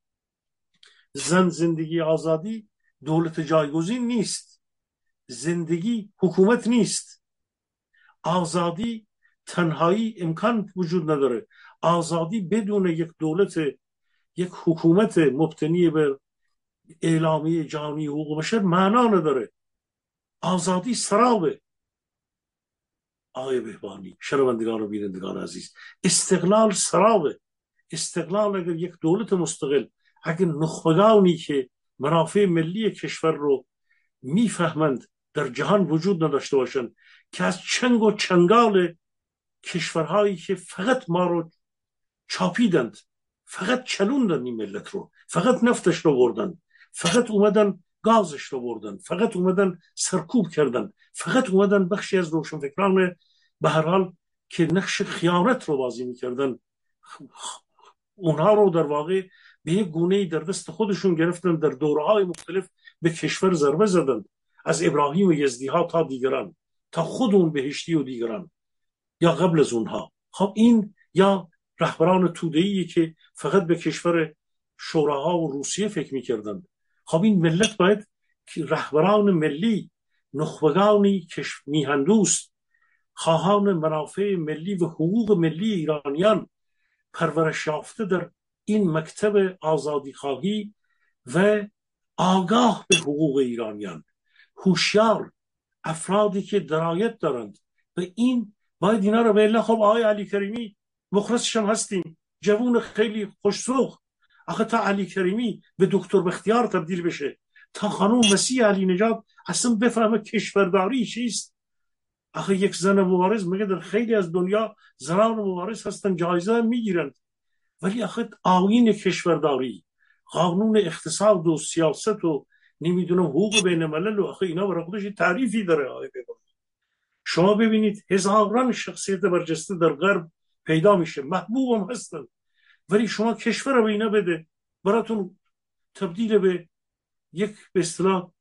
زن، زندگی، آزادی، دولت جایگزین نیست، زندگی حکومت نیست، آزادی تنهایی امکان وجود نداره، آزادی بدون یک دولت، یک حکومت مبتنی بر اعلامیه جهانی حقوق بشر معنا نداره. آزادی سرابه. آقای بهبانی، شنوندگان و بینندگان عزیز، استقلال سرابه. استقلال اگر یک دولت مستقل، اگر نخبگانی که منافع ملی کشور رو میفهمند در جهان وجود نداشته باشند، که از چنگ و چنگال کشورهایی که فقط ما رو چاپیدند، فقط چلوندن این ملت رو، فقط نفتش رو بردن، فقط اومدن گازش رو بردن، فقط اومدن سرکوب کردن، فقط اومدن بخشی از روشنفکران به هر حال که نقش خیانت رو بازی میکردن، اونها رو در واقع به یک گونه‌ای در دست خودشون گرفتن، در دوره‌های مختلف به کشور ضربه زدن، از ابراهیم و یزدی ها تا دیگران، تا خود اون بهشتی و دیگران یا قبل از اونها. خب این یا رهبران توده‌ای که فقط به کشور شوراها و روسیه فکر می‌کردند. خب این ملت باید که رهبران ملی، نخبگانی میهندوست، خواهان منافع ملی و حقوق ملی ایرانیان، پرورش یافته در این مکتب آزادی خواهی و آگاه به حقوق ایرانیان، هوشیار، افرادی که درایت دارند و این باید اینا رو به الله. خب آقای علی کریمی مخلصش هم هستیم، جوون خیلی خوش‌ذوق. آخه تا علی کریمی به دکتر بختیار تبدیل بشه، تا خانم مسیح علی نژاد اصلا بفهمه کشورداری چیست. آخه یک زن مبارز، مگه در خیلی از دنیا زنان مبارز هستن، جایزه هم میگیرند، ولی آخه آیین کشورداری، قانون اقتصاد و سیاست و نمیدونم حقوق بین الملل و آخه اینا برای خودش تعریفی داره. شما ببینید هزاران شخصیت برجسته در غرب پیدا میشه، محبوب هم هستن، ولی شما کشور رو به اینا بده، براتون تبدیل به یک به اصطلاح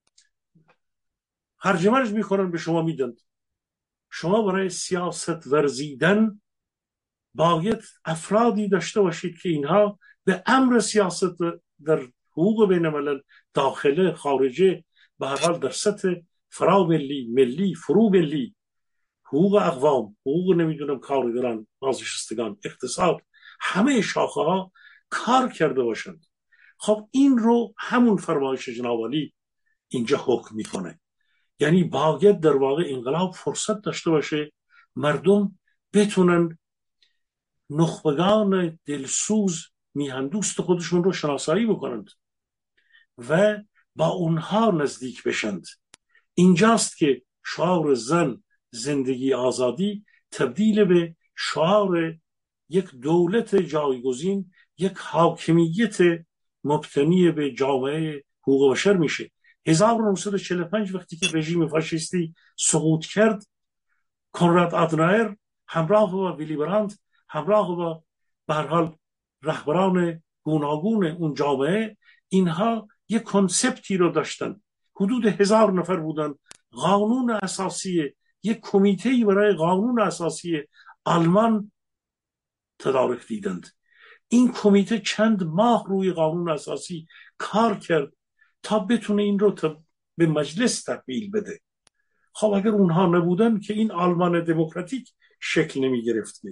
هرج مرج میکنن، به شما میدن. شما برای سیاست ورزیدن باید افرادی داشته باشید که اینها به امر سیاست در حقوق بین الملل، داخله، خارجه، به هر حال در سطح فرا ملی، ملی، فرو ملی، حقوق اقوام، حقوق نمیدونم کارگران، بازنشستگان، اقتصاد، همه شاخه ها کار کرده باشند. خب این رو همون فرمایش جناب عالی اینجا حکم میکنه. یعنی باید در واقع انقلاب فرصت داشته باشه، مردم بتونن نخبگان دلسوز میهندوست خودشون رو شناسایی بکنند و با اونها نزدیک بشند. اینجاست که شعار زن، زندگی، آزادی تبدیل به شعار یک دولت جایگزین، یک حاکمیت مبتنی به جامعه حقوق بشر میشه. 1945 وقتی که رژیم فاشیستی سقوط کرد، کنراد آدنایر همراه با ویلی براند، همراه با به هر حال رهبران گوناگون اون جامعه، اینها یک کنسپتی رو داشتن. حدود 1000 نفر بودن. قانون اساسی، یک کمیته‌ای برای قانون اساسی آلمان تدارک دیدند. این کمیته چند ماه روی قانون اساسی کار کرد تا بتونه این رو به مجلس تحویل بده. خب اگر اونها نبودن که این آلمان دموکراتیک شکل نمی گرفت.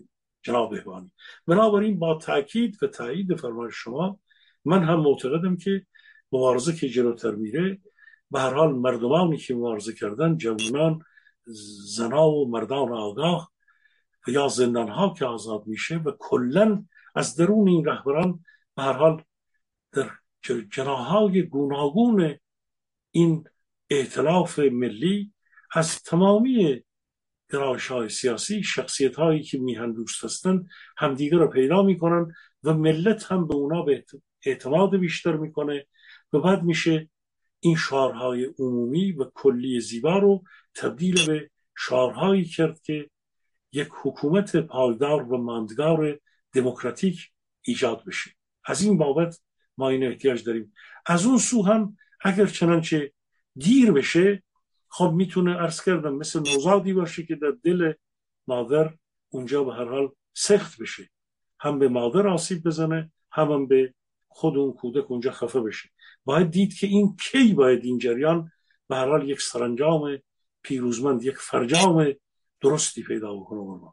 جناب بهبانی. بنابراین با تاکید و تایید فرمان شما، من هم معتقدم که مبارزه که جلوتر میره، به هر حال مردمانی که مبارزه کردن، جوانان، زنا و مردان آگاه و یا زندان ها که آزاد میشه و کلا از درون این رهبران به هر حال در جناحهای گوناگون این ائتلاف ملی از تمامی گرایش‌های سیاسی، شخصیت‌هایی که میهن دوست هستند همدیگر رو پیدا میکنن و ملت هم به اونا به اعتماد بیشتر میکنه و بعد میشه این شعارهای عمومی و کلی زیبا رو تبدیل به شعارهایی کرد که یک حکومت پایدار و ماندگار دموکراتیک ایجاد بشه. از این بابت ما این احتیاج داریم. از اون سو هم اگر چنانچه دیر بشه، خب میتونه، عرض کردم، مثل نوزادی باشه که در دل مادر اونجا به هر حال سخت بشه، هم به مادر آسیب بزنه، هم به خود اون کودک اونجا خفه بشه. باید دید که این کی باید این جریان به هر حال یک سرانجام پیروزمند، یک فرجام درستی پیدا بکنه.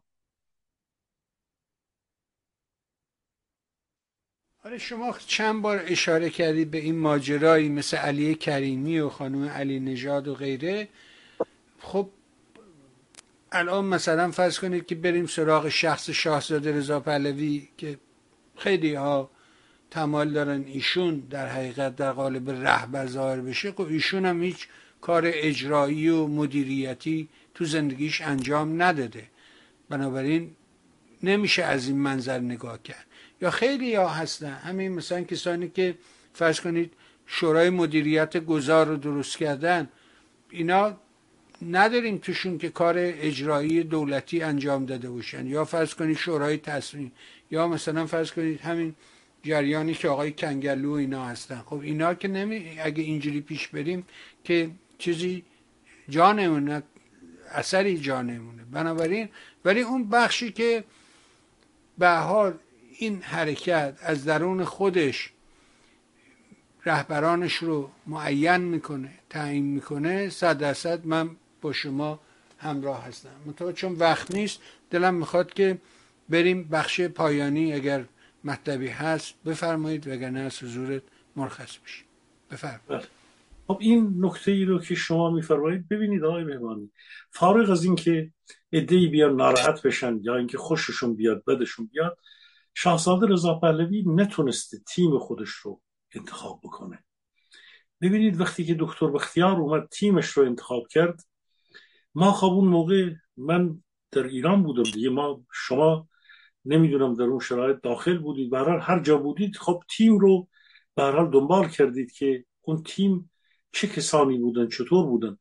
آره، شما چند بار اشاره کردید به این ماجرایی مثل علی کریمی و خانم علی نژاد و غیره. خب الان مثلا فرض کنید که بریم سراغ شخص شاهزاده رضا پهلوی که خیلی ها تمایل دارن ایشون در حقیقت در قالب رهبر ظاهر بشه. خب ایشون هم هیچ کار اجرایی و مدیریتی تو زندگیش انجام نداده، بنابراین نمیشه از این منظر نگاه کرد. یا خیلی ها هستن، همین مثلا کسانی که فرض کنید شورای مدیریت گذار رو درست کردن، اینا نداریم توشون که کار اجرایی دولتی انجام داده باشن. یا فرض کنید شورای تصمیم، یا مثلا فرض کنید همین جریانی که آقای کنگلو اینا هستن. خب اینا که اگه اینجوری پیش بریم که چیزی جا نمونه، اثری جا نمونه. بنابراین ولی اون بخشی که به حال این حرکت از درون خودش رهبرانش رو معین میکنه، تعیین میکنه، 100% من با شما همراه هستم. منتها چون وقت نیست، دلم میخواد که بریم بخش پایانی، اگر مطلبی هست بفرمایید، وگرنه از حضورت مرخص بشیم. بفرمایید. خب این نکته ای رو که شما میفرمایید، ببینید آقای مهمانی، فارغ از این که عده‌ای بیان ناراحت بشن یا اینکه خوششون بیاد بدشون بیاد، شاهزاده رضا پهلوی نتونسته تیم خودش رو انتخاب بکنه. ببینید وقتی که دکتر بختیار اومد تیمش رو انتخاب کرد، ما خب اون موقع من در ایران بودم دیگه، شما نمیدونم در اون شرایط داخل بودید، به هر حال هر جا بودید خب تیم رو به هر حال دنبال کردید که اون تیم چه کسانی بودن، چطور بودن.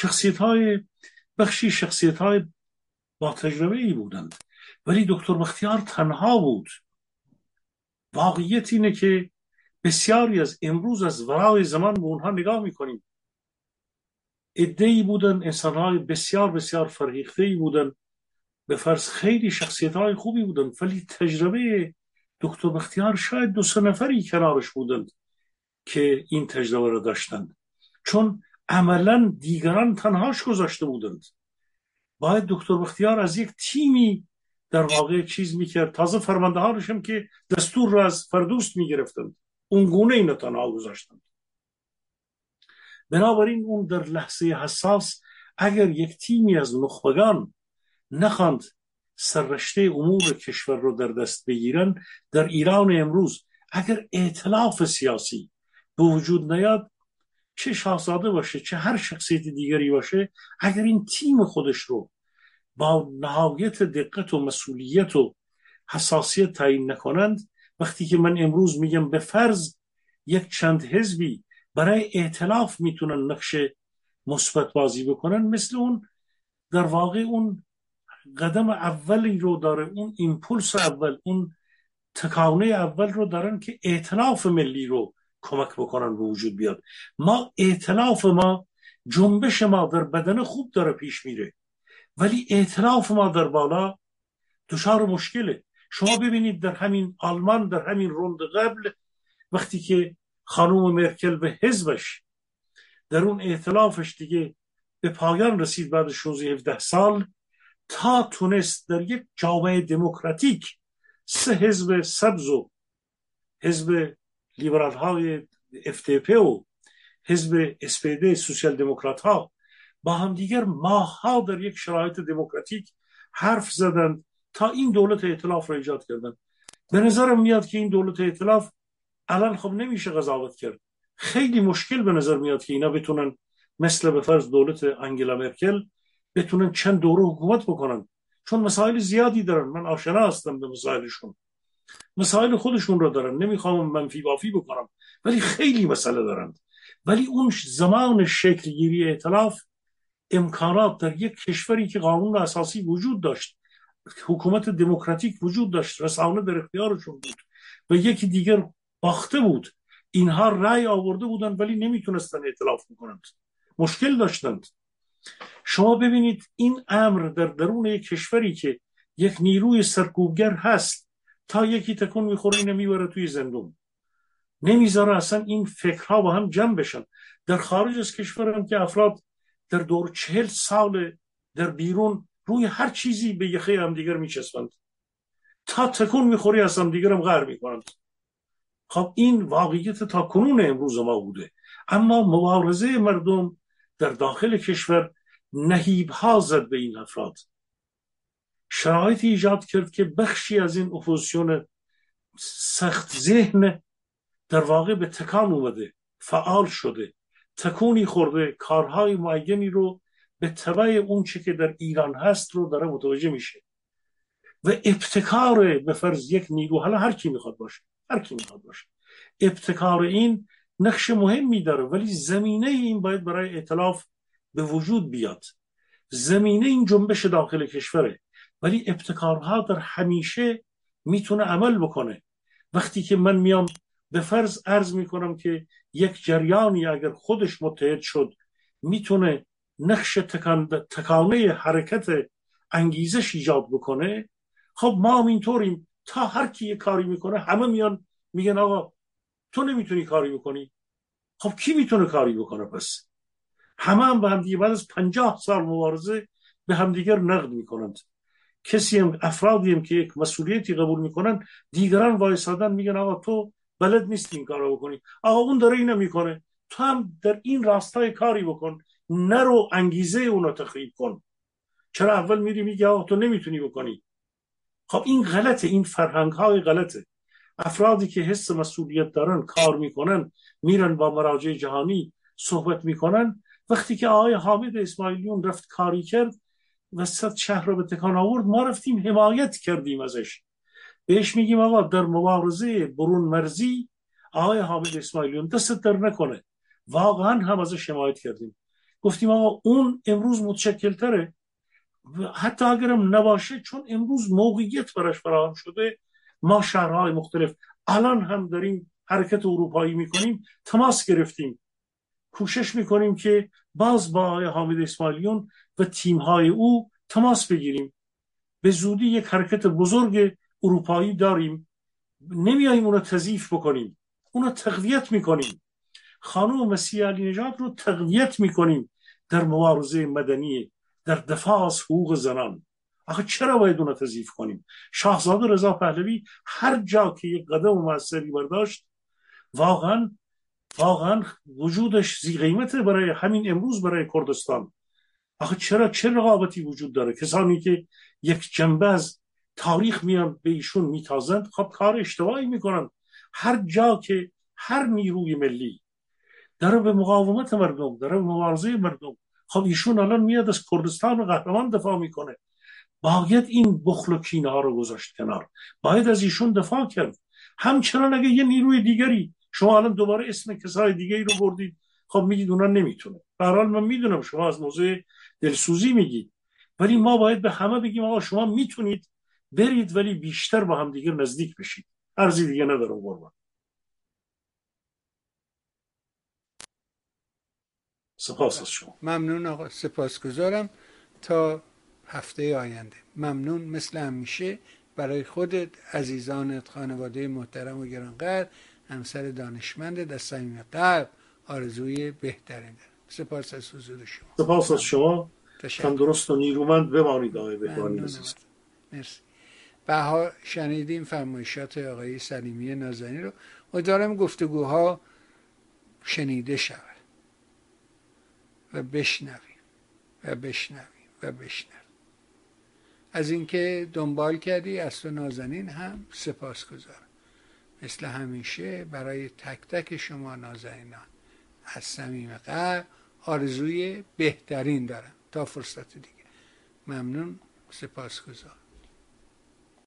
بخشی شخصیت‌های با تجربه‌ای بودند، ولی دکتر بختیار تنها بود. واقعیت اینه که بسیاری از امروز از ورای زمان به اونها نگاه میکنیم، عده‌ای بودن، انسان‌های بسیار بسیار فرهیخته‌ای بودن، به فرض خیلی شخصیت‌های خوبی بودن، ولی تجربه دکتر بختیار شاید 2-3 نفری کنارش بودند که این تجربه رو داشتند، چون عملا دیگران تنهاش گذاشته بودند. باید دکتر بختیار از یک تیمی در واقع چیز میکرد. تازه فرمانده هاش هم که دستور رو از فردوست میگرفتند، اون گونه اینو تنها گذاشتند. بنابراین اون در لحظه حساس اگر یک تیمی از نخبگان نخواند سررشته امور کشور رو در دست بگیرن، در ایران امروز اگر ائتلاف سیاسی به وجود نیاد، چه شاهزاده باشه چه هر شخصیت دیگری باشه، اگر این تیم خودش رو با نهایت دقت و مسئولیت و حساسیت تعیین نکنند، وقتی که من امروز میگم به فرض یک چند حزبی برای ائتلاف میتونن نقش مثبت بازی بکنن، مثل اون در واقع اون قدم اولی رو داره، اون ایمپولس اول، اون تکانه اول رو دارن که ائتلاف ملی رو کمک بکنن به وجود بیاد. ائتلاف ما، جنبش ما در بدن خوب داره پیش میره، ولی ائتلاف ما در بالا دچار مشکله. شما ببینید در همین آلمان، در همین روند قبل، وقتی که خانم مرکل و حزبش در اون ائتلافش دیگه به پایان رسید بعد 16-17 سال، تا تونست در یک جامعه دموکراتیک سه حزب سبز و حزب لیبرال های FDP و حزب SPD سوسیال دموکرات ها با هم دیگر ماهها در یک شرایط دموکراتیک حرف زدند تا این دولت ائتلاف را ایجاد کردند. به نظرم میاد که این دولت ائتلاف الان خب نمیشه قضاوت کرد. خیلی مشکل به نظر میاد که اینا بتونن مثل به فرض دولت انگلا مرکل بتونن چند دوره حکومت بکنن، چون مسائل زیادی دارن. من آشنا هستم به مسائلشون، مسائل خودشون رو دارن، نمیخوام منفی بافی بکنم، ولی خیلی مسئله دارن. ولی اون زمان شکلگیری ائتلاف امکانات در یک کشوری که قانون اساسی وجود داشت، حکومت دموکراتیک وجود داشت، رسانه در اختیارشون بود و یکی دیگر باخته بود، اینها رأی آورده بودند ولی نمیتونستن ائتلاف بکنند، مشکل داشتند. شما ببینید این امر در درون یک کشوری که یک نیروی سرکوبگر هست، تا یکی تکون میخوره اینو میبره توی زندون، نمیذاره اصلا این فکرها با هم جمع بشن. در خارج از کشور هم که افراد در دور 40 سال در بیرون روی هر چیزی به یخه هم دیگر میچسبند، تا تکون میخوری از هم دیگر هم غر میکنند. خب این واقعیت تا کنون امروز ما بوده. اما مبارزه مردم در داخل کشور نهیب ها زد به این افراد، شرایطی ایجاد کرد که بخشی از این اپوزیسیون سخت ذهن در واقع به تکان اومده، فعال شده، تکونی خورده، کارهای معینی رو به تبع اون چه که در ایران هست رو داره متوجه میشه و ابتکار به فرض یک نیرو، حالا هر کی میخواد باشه، ابتکار این نقش مهمی داره، ولی زمینه این باید برای ائتلاف به وجود بیاد. زمینه این جنبش داخل کشوره، ولی ابتکارها در همیشه میتونه عمل بکنه. وقتی که من میام به فرض عرض میکنم که یک جریانی اگر خودش متحد شد میتونه نقش تکانه حرکت انگیزش ایجاد بکنه، خب ما هم اینطوریم. تا هر کی یک کاری میکنه همه میان میگن آقا تو نمیتونی کاری بکنی. خب کی میتونه کاری بکنه؟ پس همه به هم دیگه بعد از 50 سال مبارزه به همدیگر نقد میکنند. کسی هم افرادی هم که یک مسئولیتی قبول میکنن، دیگران وایسادن میگن آقا تو بلد نیستی این کارو بکنی، آقا اون داره اینو میکنه، تو هم در این راستای کاری بکن، نرو انگیزه اونو تخریب کن. چرا اول میری میگی آقا تو نمیتونی بکنی؟ خب این غلطه، این فرهنگ های غلطه. افرادی که حس مسئولیت دارن کار میکنن، میرن با مراجع جهانی صحبت میکنن. وقتی که آقای حامد اسماعیلیون رفت کاری کرد وسط شهر رو به تکان آورد، ما رفتیم حمایت کردیم ازش، بهش میگیم آقا در مبارزه برون مرزی آقای حامد اسماعیلیون دست در نکنه. واقعا هم ازش حمایت کردیم، گفتیم آقا اون امروز متشکل تره، حتی اگرم نباشه چون امروز موقعیت براش فراهم شده. ما شهرهای مختلف الان هم داریم حرکت اروپایی میکنیم، تماس گرفتیم، کوشش میکنیم که باز با آقای حامد اسماعیلیون و تیمهای او تماس بگیریم. به زودی یک حرکت بزرگ اروپایی داریم، نمیاییم اونو تضعیف بکنیم، اونو تقویت میکنیم. خانم مسیح علی نژاد رو تقویت میکنیم در مبارزه مدنی، در دفاع از حقوق زنان. آخه چرا باید اونو تضعیف کنیم؟ شاهزاده رضا پهلوی هر جا که یک قدم موثری برداشت، واقعا وجودش ذی قیمته برای همین امروز برای کردستان. آخه چه رقابتی وجود داره؟ کسانی که یک جنبه از تاریخ میان به ایشون میتازند، خب کار اشتباهی میکنن. هر جا که هر نیروی ملی داره به مقاومت مردم، داره به مبارزه مردم، خب ایشون الان میاد از کردستان و قهرمان دفاع میکنه. باید این بخل و کینه ها رو گذاشت کنار، باید از ایشون دفاع کرد. همچنان اگه یه نیروی دیگری، شما الان دوباره اسم کسای دیگری رو بردید، خب میگید اونا نمیتونه. به هر حال من میدونم شما از موضوع دلسوزی میگید، ولی ما باید به همه بگیم آقا شما میتونید برید، ولی بیشتر با هم دیگه نزدیک بشید. ارزی دیگه ندارم قربان. سپاس از شما. ممنون آقا، سپاسگزارم. تا هفته آینده. ممنون مثل همیشه برای خودت، عزیزانت، خانواده محترم و گرانقدر، همسر دانشمندت، از صمیم قلب آرزوی بهترین دارم. سپاس از حضور شما. سپاس از شما تندرست و نیرومند بمانید آقای بهبانی عزیز. مرسی. بها شنیدیم فرمایشات آقای سلیمی نازنین رو. امیدوارم گفتگوها شنیده شود و بشنویم و بشنویم و بشنویم. از اینکه دنبال کردی از تو نازنین هم سپاسگزارم. مثل همیشه برای تک تک شما نازنینان از صمیم قلب آرزوی بهترین دارم. تا فرصت دیگه. ممنون، سپاسگزار.